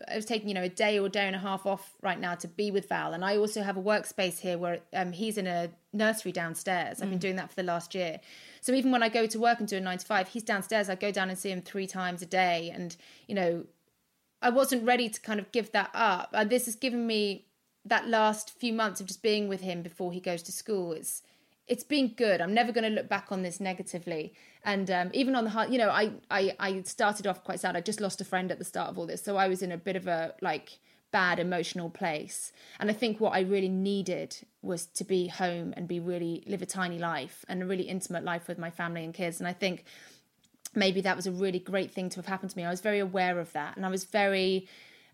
a day or a day and a half off right now to be with Val. And I also have a workspace here where he's in a nursery downstairs. I've been doing that for the last year. So even when I go to work and do a 9 to 5, he's downstairs. I go down and see him 3 times a day. And, you know, I wasn't ready to kind of give that up. This has given me that last few months of just being with him before he goes to school. It's been good. I'm never going to look back on this negatively. And even on the hard, you know, I started off quite sad. I just lost a friend at the start of all this. So I was in a bit of a like bad emotional place. And I think what I really needed was to be home and live a tiny life and a really intimate life with my family and kids. And I think maybe that was a really great thing to have happened to me. I was very aware of that. And I was very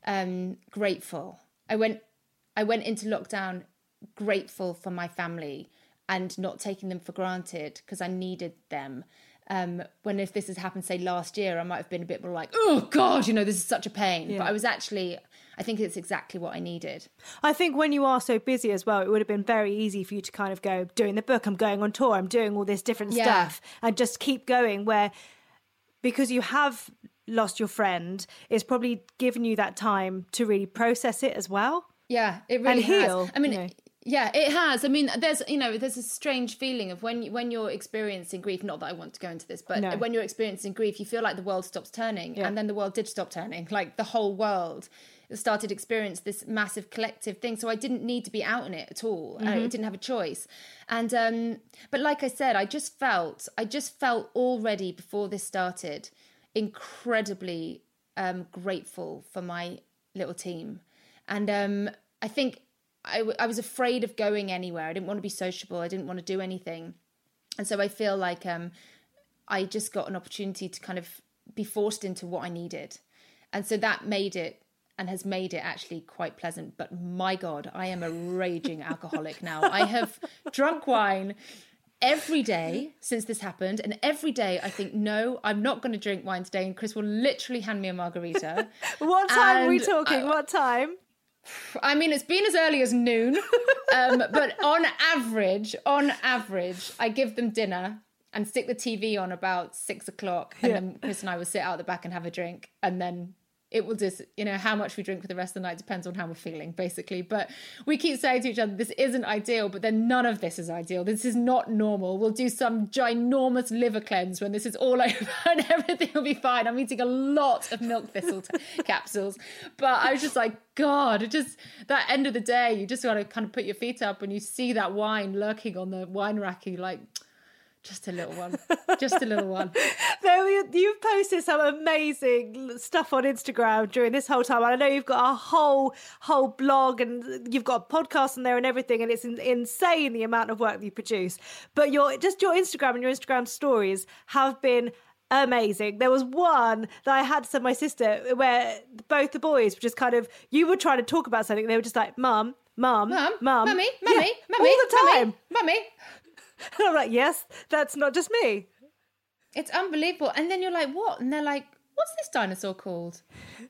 grateful. I went into lockdown grateful for my family and not taking them for granted, because I needed them. When if this has happened, say, last year, I might have been a bit more like, oh, God, you know, this is such a pain. Yeah. But I think it's exactly what I needed. I think when you are so busy as well, it would have been very easy for you to kind of go, doing the book, I'm going on tour, I'm doing all this different stuff, and just keep going, where because you have lost your friend, it's probably given you that time to really process it as well. Yeah, it really has. Heal. I mean, yeah, it has. I mean, there's a strange feeling of when you're experiencing grief, not that I want to go into this, but when you're experiencing grief, you feel like the world stops turning. And then the world did stop turning. Like the whole world started to experience this massive collective thing. So I didn't need to be out in it at all. I didn't have a choice. And but like I said, I just felt already before this started incredibly grateful for my little team. And I think I was afraid of going anywhere. I didn't want to be sociable. I didn't want to do anything. And so I feel like I just got an opportunity to kind of be forced into what I needed. And so that made it, and has made it actually quite pleasant. But my God, I am a raging alcoholic now. I have drunk wine every day since this happened. And every day I think, no, I'm not going to drink wine today. And Chris will literally hand me a margarita. What time are we talking? What time? I mean, it's been as early as noon. But on average, I give them dinner and stick the TV on about 6 o'clock. And then Chris and I will sit out the back and have a drink. And then it will just, how much we drink for the rest of the night depends on how we're feeling, basically. But we keep saying to each other, this isn't ideal, but then none of this is ideal. This is not normal. We'll do some ginormous liver cleanse when this is all over and everything will be fine. I'm eating a lot of milk thistle capsules. But I was just like, God, that end of the day, you just got to kind of put your feet up and you see that wine lurking on the wine rack and you're like, just a little one. You've posted some amazing stuff on Instagram during this whole time. I know you've got a whole blog and you've got a podcast on there and everything, and it's insane the amount of work that you produce. But your Instagram and your Instagram stories have been amazing. There was one that I had to send my sister where both the boys were just kind of, you were trying to talk about something, they were just like, Mum, Mummy, all the time. Mummy. And I'm like, yes, that's not just me. It's unbelievable. And then you're like, what? And they're like, what's this dinosaur called?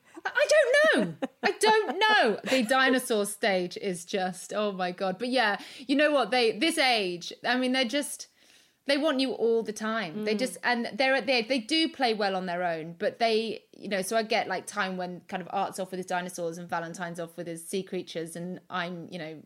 I don't know. The dinosaur stage is just, oh my God. But yeah, you know what? This age, I mean, they want you all the time. They just, and they do play well on their own, but they, so I get like time when kind of Art's off with his dinosaurs and Valentine's off with his sea creatures, and I'm,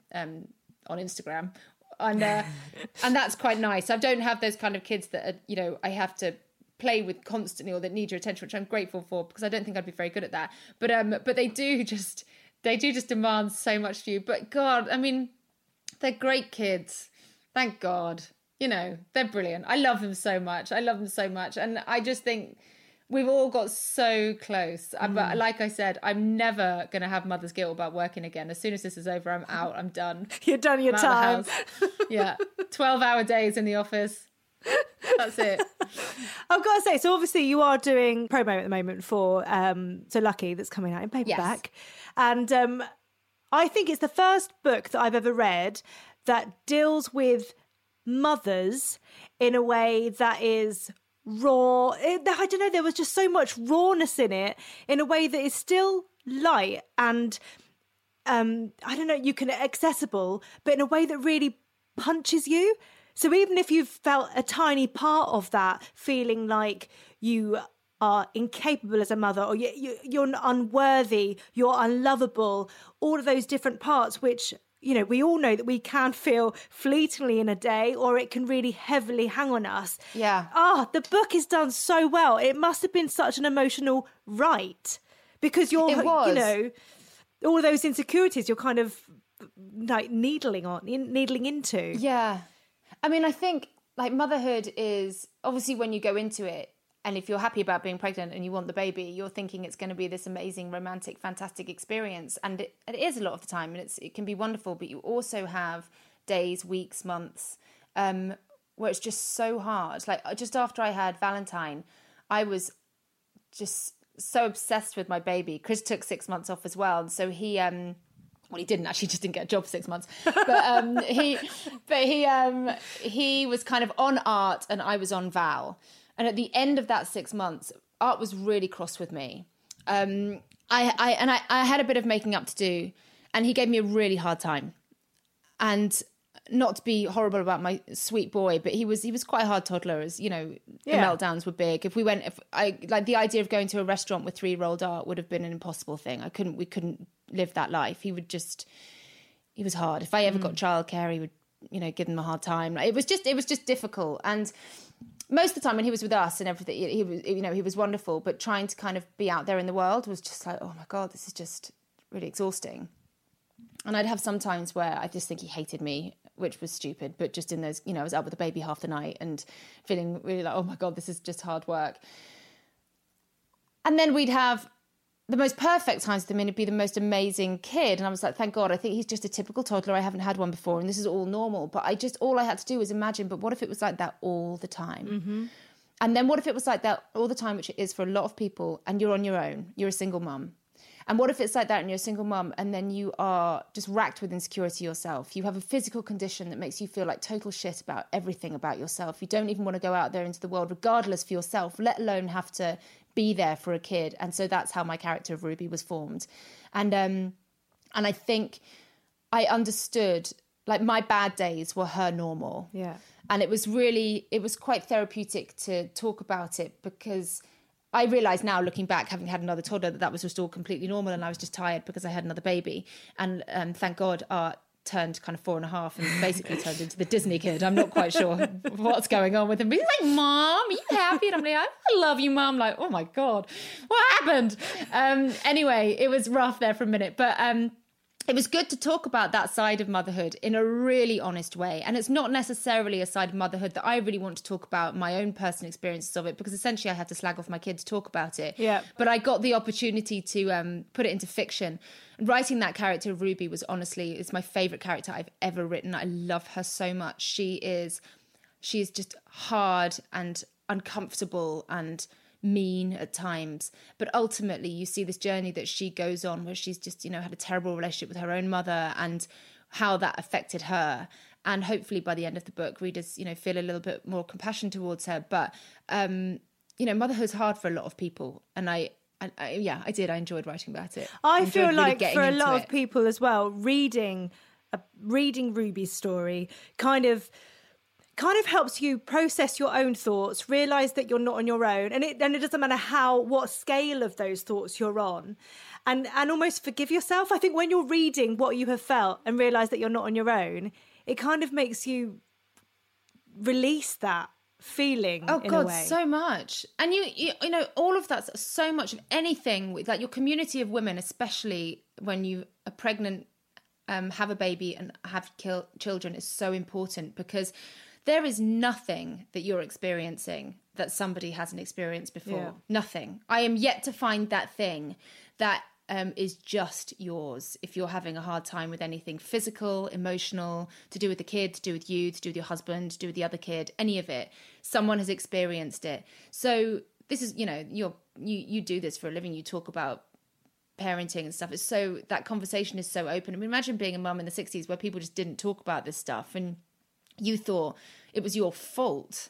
on Instagram. And that's quite nice. I don't have those kind of kids that are, I have to play with constantly or that need your attention, which I'm grateful for because I don't think I'd be very good at that. But they do just demand so much of you. But God, I mean, they're great kids. Thank God. They're brilliant. I love them so much. And I just think we've all got so close. But like I said, I'm never going to have mother's guilt about working again. As soon as this is over, I'm out. I'm done. You're done your time. Yeah. 12-hour days in the office. That's it. I've got to say, so obviously you are doing promo at the moment for So Lucky, that's coming out in paperback. Yes. And I think it's the first book that I've ever read that deals with mothers in a way that is raw. I don't know, there was just so much rawness in it in a way that is still light and I don't know, you can accessible, but in a way that really punches you. So even if you've felt a tiny part of that, feeling like you are incapable as a mother, or you're unworthy, you're unlovable, all of those different parts, which we all know that we can feel fleetingly in a day, or it can really heavily hang on us. Yeah. The book is done so well. It must have been such an emotional ride because you're, all of those insecurities you're kind of like needling into. Yeah. I mean, I think like motherhood is obviously when you go into it, and if you're happy about being pregnant and you want the baby, you're thinking it's going to be this amazing, romantic, fantastic experience. And it is a lot of the time, and it can be wonderful. But you also have days, weeks, months where it's just so hard. Like just after I had Valentine, I was just so obsessed with my baby. Chris took 6 months off as well. And so he... well, he didn't actually, just didn't get a job for 6 months. But he was kind of on Art and I was on Val. And at the end of that 6 months, Art was really cross with me. I had a bit of making up to do, and he gave me a really hard time. And not to be horrible about my sweet boy, but he was quite a hard toddler. As the meltdowns were big. If the idea of going to a restaurant with 3-year-old Art would have been an impossible thing. We couldn't live that life. He was hard. If I ever got childcare, he would give them a hard time. It was just difficult. And most of the time when he was with us and everything, he was wonderful, but trying to kind of be out there in the world was just like, oh my God, this is just really exhausting. And I'd have some times where I just think he hated me, which was stupid, but just in those, I was out with the baby half the night and feeling really like, oh my God, this is just hard work. And then we'd have the most perfect times with him, and he'd be the most amazing kid. And I was like, thank God, I think he's just a typical toddler. I haven't had one before, and this is all normal. But all I had to do was imagine, but what if it was like that all the time? Mm-hmm. And then what if it was like that all the time, which it is for a lot of people, and you're on your own, you're a single mum? And what if it's like that and you're a single mum and then you are just racked with insecurity yourself? You have a physical condition that makes you feel like total shit about everything about yourself. You don't even want to go out there into the world regardless for yourself, let alone have to be there for a kid. And so that's how my character of Ruby was formed. And I think I understood, like, my bad days were her normal. Yeah. And it was quite therapeutic to talk about it, because I realise now, looking back, having had another toddler, that was just all completely normal, and I was just tired because I had another baby. And thank God Art turned kind of 4.5 and basically turned into the Disney kid. I'm not quite sure what's going on with him. But he's like, Mom, are you happy? And I'm like, I love you, Mum. Like, oh my God, what happened? Anyway, it was rough there for a minute. But it was good to talk about that side of motherhood in a really honest way. And it's not necessarily a side of motherhood that I really want to talk about, my own personal experiences of it, because essentially I had to slag off my kid to talk about it. Yeah. But I got the opportunity to put it into fiction. Writing that character of Ruby was honestly, it's my favourite character I've ever written. I love her so much. She is just hard and uncomfortable and mean at times, but ultimately you see this journey that she goes on where she's just, had a terrible relationship with her own mother and how that affected her. And hopefully by the end of the book, readers, feel a little bit more compassion towards her. But, motherhood's hard for a lot of people. And I did. I enjoyed writing about it. I feel like for a lot of people as well, reading Ruby's story kind of helps you process your own thoughts, realise that you're not on your own, and it doesn't matter what scale of those thoughts you're on, and almost forgive yourself. I think when you're reading what you have felt and realise that you're not on your own, it kind of makes you release that feeling. Oh in God, a way. so much. And you all of that's so much of anything with like your community of women, especially when you are pregnant, have a baby and have children, is so important, because there is nothing that you're experiencing that somebody hasn't experienced before. Yeah. Nothing. I am yet to find that thing that is just yours. If you're having a hard time with anything physical, emotional, to do with the kid, to do with you, to do with your husband, to do with the other kid, any of it, someone has experienced it. So this is, you do this for a living. You talk about parenting and stuff. It's so, that conversation is so open. I mean, imagine being a mum in the 60s where people just didn't talk about this stuff and you thought it was your fault.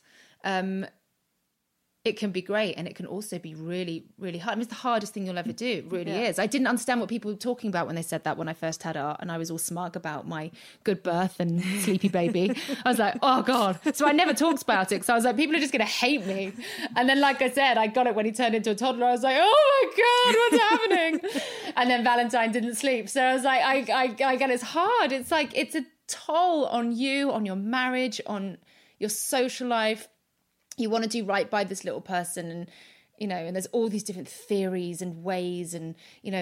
It can be great, and it can also be really, really hard. I mean, it's the hardest thing you'll ever do. It really is. I didn't understand what people were talking about when they said that when I first had Art, and I was all smug about my good birth and sleepy baby. I was like, oh God. So I never talked about it, because I was like, people are just going to hate me. And then, like I said, I got it when he turned into a toddler. I was like, oh my God, what's happening? And then Valentine didn't sleep. So I was like, I get it's hard. It's like, it's a toll on you, on your marriage, on your social life. You want to do right by this little person, and and there's all these different theories and ways, and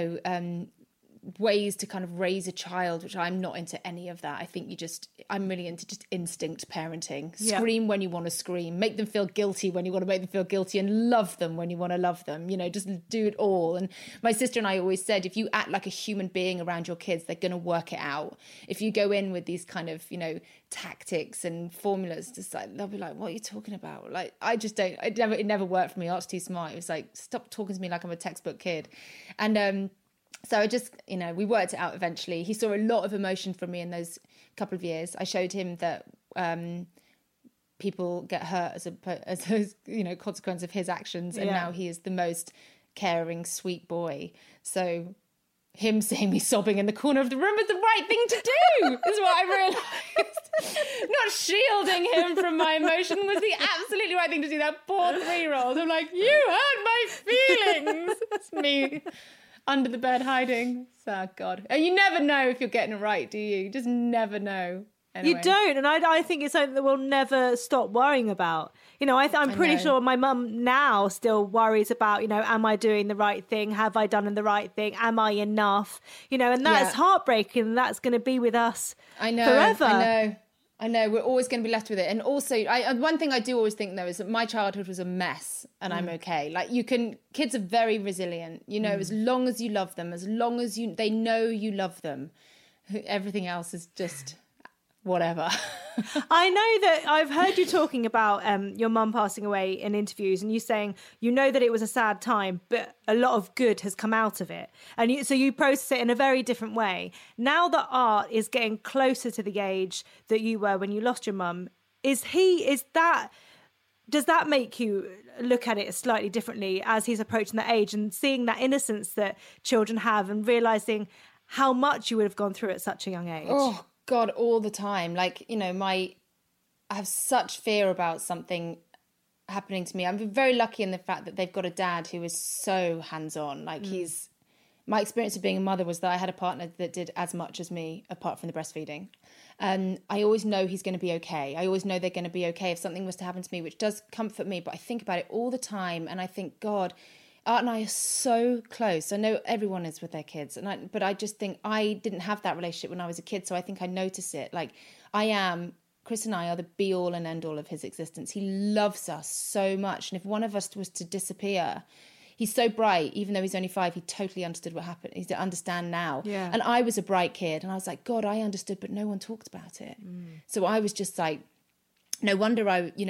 ways to kind of raise a child, which I'm not into any of that. I think I'm really into just instinct parenting. Scream when you want to scream, make them feel guilty when you want to make them feel guilty, and love them when you want to love them, just do it all. And my sister and I always said, if you act like a human being around your kids, they're going to work it out. If you go in with these kind of, tactics and formulas, just like, they'll be like, what are you talking about? Like, I just don't, it never worked for me. Art's too smart. It was like, stop talking to me like I'm a textbook kid. And, so I just, we worked it out eventually. He saw a lot of emotion from me in those couple of years. I showed him that people get hurt as a consequence of his actions. And now he is the most caring, sweet boy. So him seeing me sobbing in the corner of the room was the right thing to do, is what I realised. Not shielding him from my emotion was the absolutely right thing to do. That poor 3-year-old. I'm like, you hurt my feelings. It's me. Under the bed hiding. Oh, God. And you never know if you're getting it right, do you? You just never know. Anyway. You don't. And I think it's something that we'll never stop worrying about. I'm pretty sure my mum now still worries about, am I doing the right thing? Have I done the right thing? Am I enough? And that's heartbreaking. And that's going to be with us forever. I know, we're always going to be left with it. And also, one thing I do always think, though, is that my childhood was a mess and I'm okay. Like, kids are very resilient, as long as you love them, as long as they know you love them. Everything else is just whatever. I know that I've heard you talking about your mum passing away in interviews, and you saying you know that it was a sad time, but a lot of good has come out of it. And so you process it in a very different way. Now that Art is getting closer to the age that you were when you lost your mum, does that make you look at it slightly differently as he's approaching that age and seeing that innocence that children have and realising how much you would have gone through at such a young age? Oh, God, all the time. Like, you know, I have such fear about something happening to me. I'm very lucky in the fact that they've got a dad who is so hands-on. Like my experience of being a mother was that I had a partner that did as much as me, apart from the breastfeeding. And I always know he's going to be okay. I always know they're going to be okay if something was to happen to me, which does comfort me. But I think about it all the time. And I think, God, Art and I are so close. I know everyone is with their kids. But I just think I didn't have that relationship when I was a kid. So I think I notice it. Like Chris and I are the be all and end all of his existence. He loves us so much. And if one of us was to disappear, he's so bright, even though he's only 5, he totally understood what happened. He understand now. Yeah. And I was a bright kid and I was like, God, I understood, but no one talked about it. So I was just like, no wonder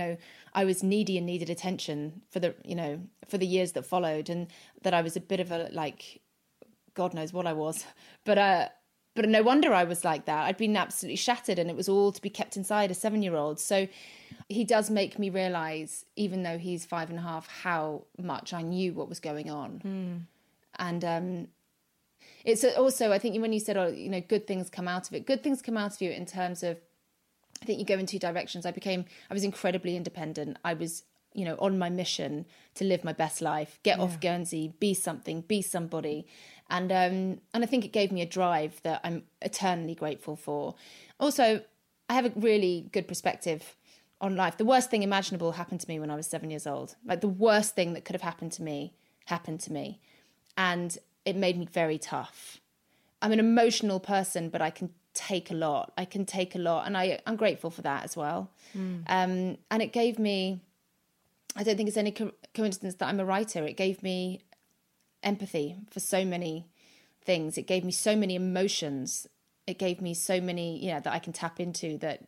I was needy and needed attention for the years that followed, and that I was a bit of a, like, God knows what I was. But no wonder I was like that. I'd been absolutely shattered, and it was all to be kept inside a 7-year-old. So he does make me realise, even though he's 5.5, how much I knew what was going on. And it's also, I think when you said, good things come out of it. Good things come out of you in terms of, I think you go in 2 directions. I was incredibly independent. I was, on my mission to live my best life, get off Guernsey, be something, be somebody. And I think it gave me a drive that I'm eternally grateful for. Also, I have a really good perspective on life. The worst thing imaginable happened to me when I was 7 years old. Like, the worst thing that could have happened to me happened to me. And it made me very tough. I'm an emotional person, but I can take a lot. And I'm grateful for that as well. And it gave me, I don't think it's any coincidence that I'm a writer. It gave me empathy for so many things. It gave me so many emotions. It gave me so many, that I can tap into, that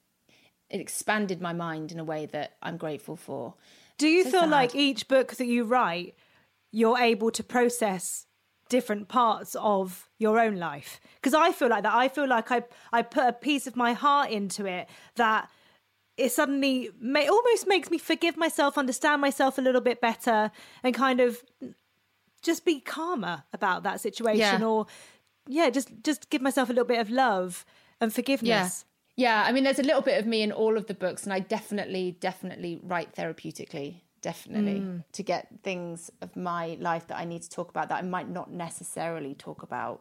it expanded my mind in a way that I'm grateful for. Do you feel like each book that you write, you're able to process different parts of your own life? Because I feel like that. I feel like I put a piece of my heart into it that it suddenly almost makes me forgive myself, understand myself a little bit better, and kind of just be calmer about that situation. Or just give myself a little bit of love and forgiveness. Yeah, I mean, there's a little bit of me in all of the books, and I definitely write therapeutically, to get things of my life that I need to talk about that I might not necessarily talk about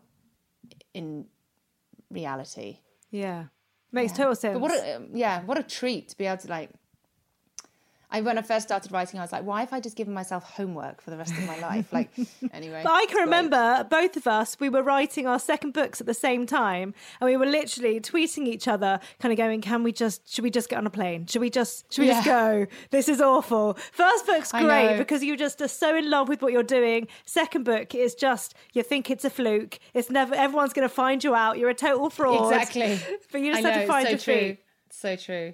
in reality. Yeah, makes total sense. But what a treat to be able to, when I first started writing, I was like, why have I just given myself homework for the rest of my life? Anyway. But I can remember both of us, we were writing our second books at the same time, and we were literally tweeting each other, kind of going, should we just get on a plane? Should we just go? This is awful. First book's great because you just are so in love with what you're doing. Second book is just, you think it's a fluke. It's never, everyone's going to find you out. You're a total fraud. Exactly. But you just have to find your feet. So true.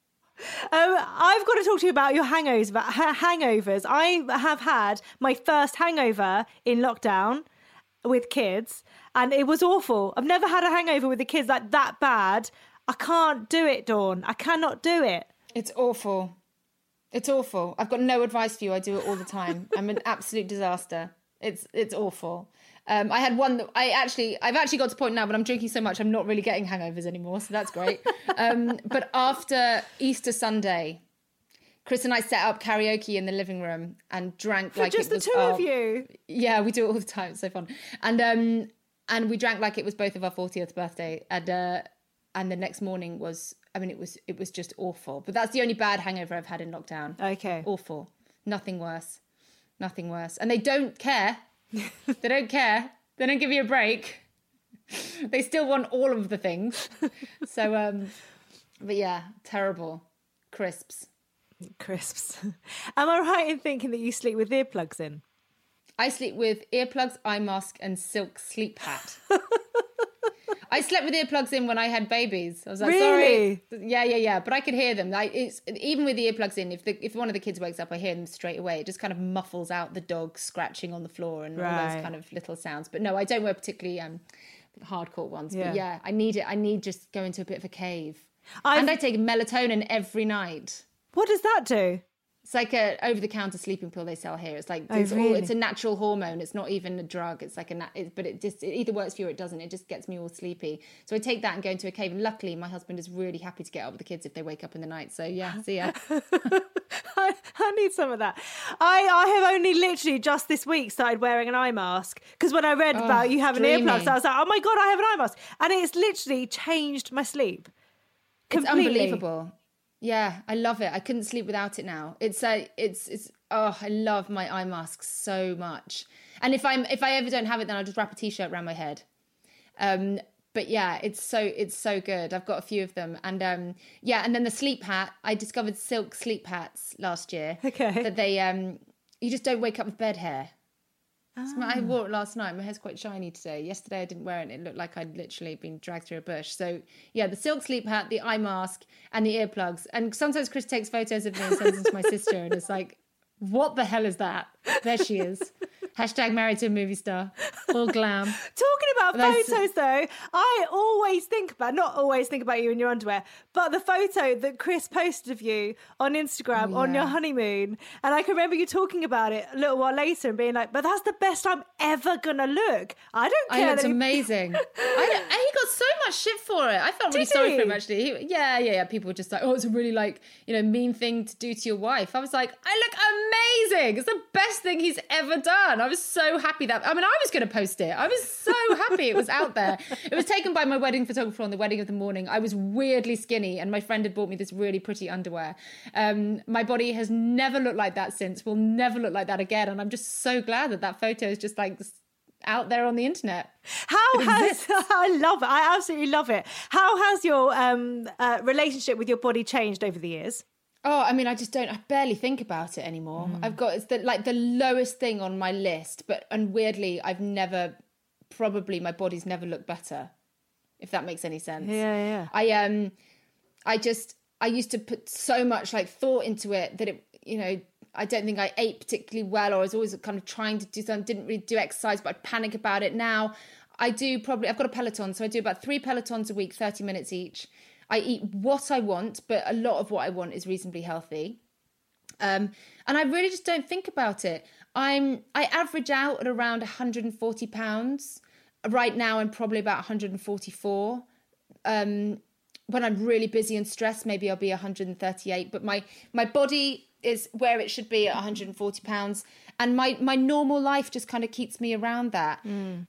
I've got to talk to you about your hangovers. I have had my first hangover in lockdown with kids, and it was awful. I've never had a hangover with the kids like that bad. I can't do it, Dawn. I cannot do it. It's awful. It's awful. I've got no advice for you. I do it all the time. I'm an absolute disaster. It's awful. I had one that I've actually got to the point now, but I'm drinking so much I'm not really getting hangovers anymore, so that's great. But after Easter Sunday, Chris and I set up karaoke in the living room and drank for just the two of you. Yeah, we do it all the time. It's so fun. And we drank like it was both of our 40th birthday. And the next morning was, it was just awful. But that's the only bad hangover I've had in lockdown. Okay. Awful. Nothing worse. And they don't care. They don't care. They don't give you a break. They still want all of the things. So, but yeah, terrible. Crisps. Am I right in thinking that you sleep with earplugs in? I sleep with earplugs, eye mask, and silk sleep hat. I slept with earplugs in when I had babies. I was like, Really? sorry. Yeah. But I could hear them. It's even with the earplugs in, if one of the kids wakes up, I hear them straight away. It just kind of muffles out the dog scratching on the floor and all those kind of little sounds. But no, I don't wear particularly hardcore ones. But yeah, I need it. I need just go into a bit of a cave. And I take melatonin every night. What does that do? It's like a over-the-counter sleeping pill they sell here. It's like it's a natural hormone. It's not even a drug. It's like but it either works for you or it doesn't. It just gets me all sleepy. So I take that and go into a cave. And luckily, my husband is really happy to get up with the kids if they wake up in the night. So yeah, see ya. I need some of that. I have only literally just this week started wearing an eye mask because when I read about you having earplugs, I was like, oh my God, I have an eye mask, and it's literally changed my sleep. Completely. It's unbelievable. Yeah, I love it. I couldn't sleep without it now. It's I love my eye masks so much. And if I ever don't have it, then I'll just wrap a t-shirt around my head. But yeah, it's so good. I've got a few of them. And and then the sleep hat, I discovered silk sleep hats last year. Okay. That they you just don't wake up with bed hair. I wore it last night. My hair's quite shiny today. Yesterday I didn't wear it and it looked like I'd literally been dragged through a bush. So yeah, the silk sleep hat, the eye mask and the earplugs. And sometimes Chris takes photos of me and sends them to my sister and it's like, what the hell is that? There she is. # married to a movie star. All glam. Talking about photos though, I not always think about you in your underwear, but the photo that Chris posted of you on Instagram on your honeymoon. And I can remember you talking about it a little while later and being like, but that's the best I'm ever going to look. I don't care. I looked amazing. And he got so much shit for it. I felt really sorry for him actually. Yeah. People were just like, oh, it's a really mean thing to do to your wife. I was like, I look amazing. It's the best thing he's ever done. I was so happy I was going to post it. I was so happy it was out there. It was taken by my wedding photographer on the wedding of the morning. I was weirdly skinny and my friend had bought me this really pretty underwear. My body has never looked like that since, will never look like that again. And I'm just so glad that photo is just like out there on the internet. I love it. I absolutely love it. How has your relationship with your body changed over the years? Oh, I barely think about it anymore. I've got, it's the lowest thing on my list, and weirdly, my body's never looked better, if that makes any sense. Yeah. I used to put so much thought into it that I don't think I ate particularly well, or I was always kind of trying to do something, didn't really do exercise, but I'd panic about it. Now I've got a Peloton, so I do about 3 Pelotons a week, 30 minutes each. I eat what I want, but a lot of what I want is reasonably healthy. And I really just don't think about it. I average out at around 140 pounds. Right now, I'm probably about 144. When I'm really busy and stressed, maybe I'll be 138. But my body is where it should be at 140 pounds. And my normal life just kind of keeps me around that.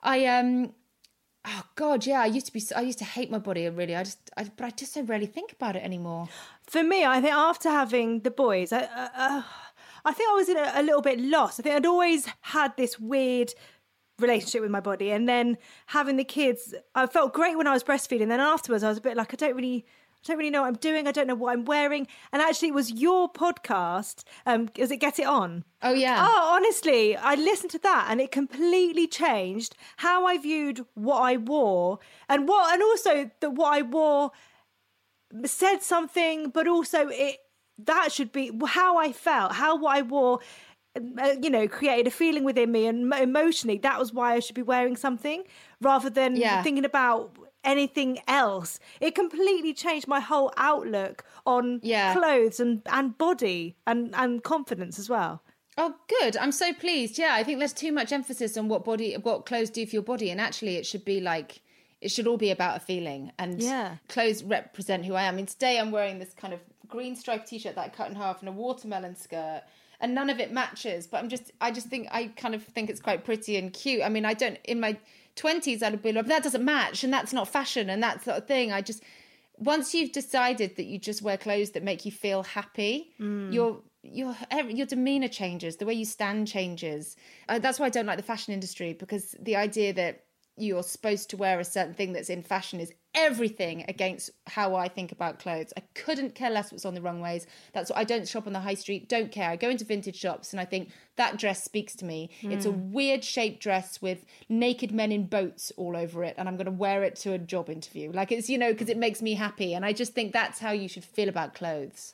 Oh God, yeah. I used to hate my body really. But I just don't really think about it anymore. For me, I think after having the boys, I think I was in a little bit lost. I think I'd always had this weird relationship with my body, and then having the kids, I felt great when I was breastfeeding. Then afterwards, I was a bit like, I don't really know what I'm doing. I don't know what I'm wearing. And actually, it was your podcast. Is it Get It On? Oh, yeah. Oh, honestly, I listened to that and it completely changed how I viewed what I wore and also that what I wore said something, but also that should be how I felt, how what I wore created a feeling within me, and emotionally, that was why I should be wearing something rather than thinking about anything else. It completely changed my whole outlook on clothes and body and confidence as well. Oh, good. I'm so pleased. Yeah, I think there's too much emphasis on what clothes do for your body, and actually it should all be about a feeling, and clothes represent who I am. Today I'm wearing this kind of green striped t-shirt that I cut in half and a watermelon skirt, and none of it matches, but I kind of think it's quite pretty and cute. I don't, in my 20s, I'd be like, that doesn't match, and that's not fashion, and that sort of thing. Once you've decided that you just wear clothes that make you feel happy, your demeanor changes, the way you stand changes. That's why I don't like the fashion industry, because the idea that you're supposed to wear a certain thing that's in fashion is everything against how I think about clothes. I couldn't care less what's on the runways. That's what I don't shop on the high street, don't care. I go into vintage shops and I think that dress speaks to me. It's a weird shaped dress with naked men in boats all over it, and I'm going to wear it to a job interview. Like, it's, you know, because it makes me happy. And I just think that's how you should feel about clothes.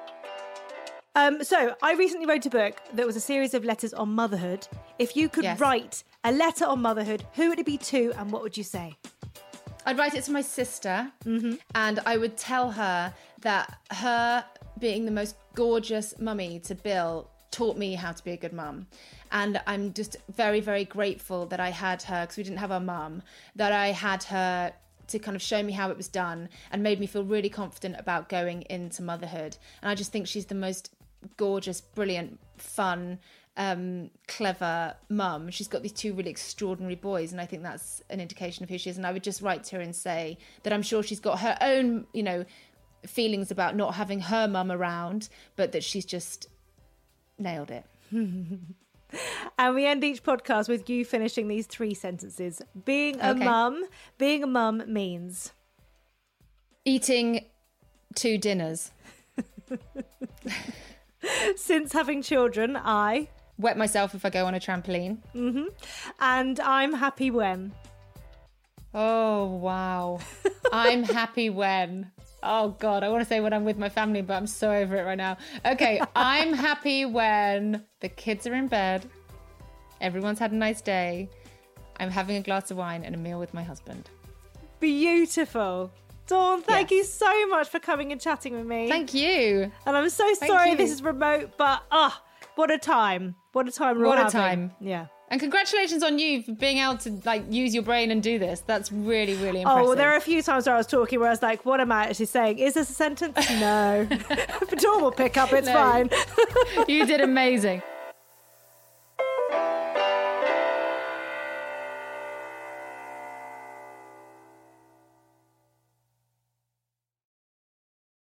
So I recently wrote a book that was a series of letters on motherhood. If you could write a letter on motherhood, who would it be to and what would you say? I'd write it to my sister, and I would tell her that her being the most gorgeous mummy to Bill taught me how to be a good mum. And I'm just very, very grateful that I had her, because we didn't have our mum, that I had her to kind of show me how it was done and made me feel really confident about going into motherhood. And I just think she's the most gorgeous, brilliant, fun, clever mum. She's got these two really extraordinary boys, and I think that's an indication of who she is. And I would just write to her and say that I'm sure she's got her own, you know, feelings about not having her mum around, but that she's just nailed it. And we end each podcast with you finishing these 3 sentences. Being a mum means eating 2 dinners. Since having children, I wet myself if I go on a trampoline. And I'm happy when. Oh, wow. I'm happy when. Oh, God, I want to say when I'm with my family, but I'm so over it right now. Okay, I'm happy when the kids are in bed, everyone's had a nice day, I'm having a glass of wine and a meal with my husband. Beautiful. Dawn, thank you so much for coming and chatting with me. Thank you. And I'm so sorry this is remote, but what a time. What a time we're all having. What a time. Yeah. And congratulations on you for being able to like use your brain and do this. That's really, really impressive. Oh, well, there are a few times where I was talking where I was like, what am I actually saying? Is this a sentence? No. But Dawn will pick up, it's fine. You did amazing.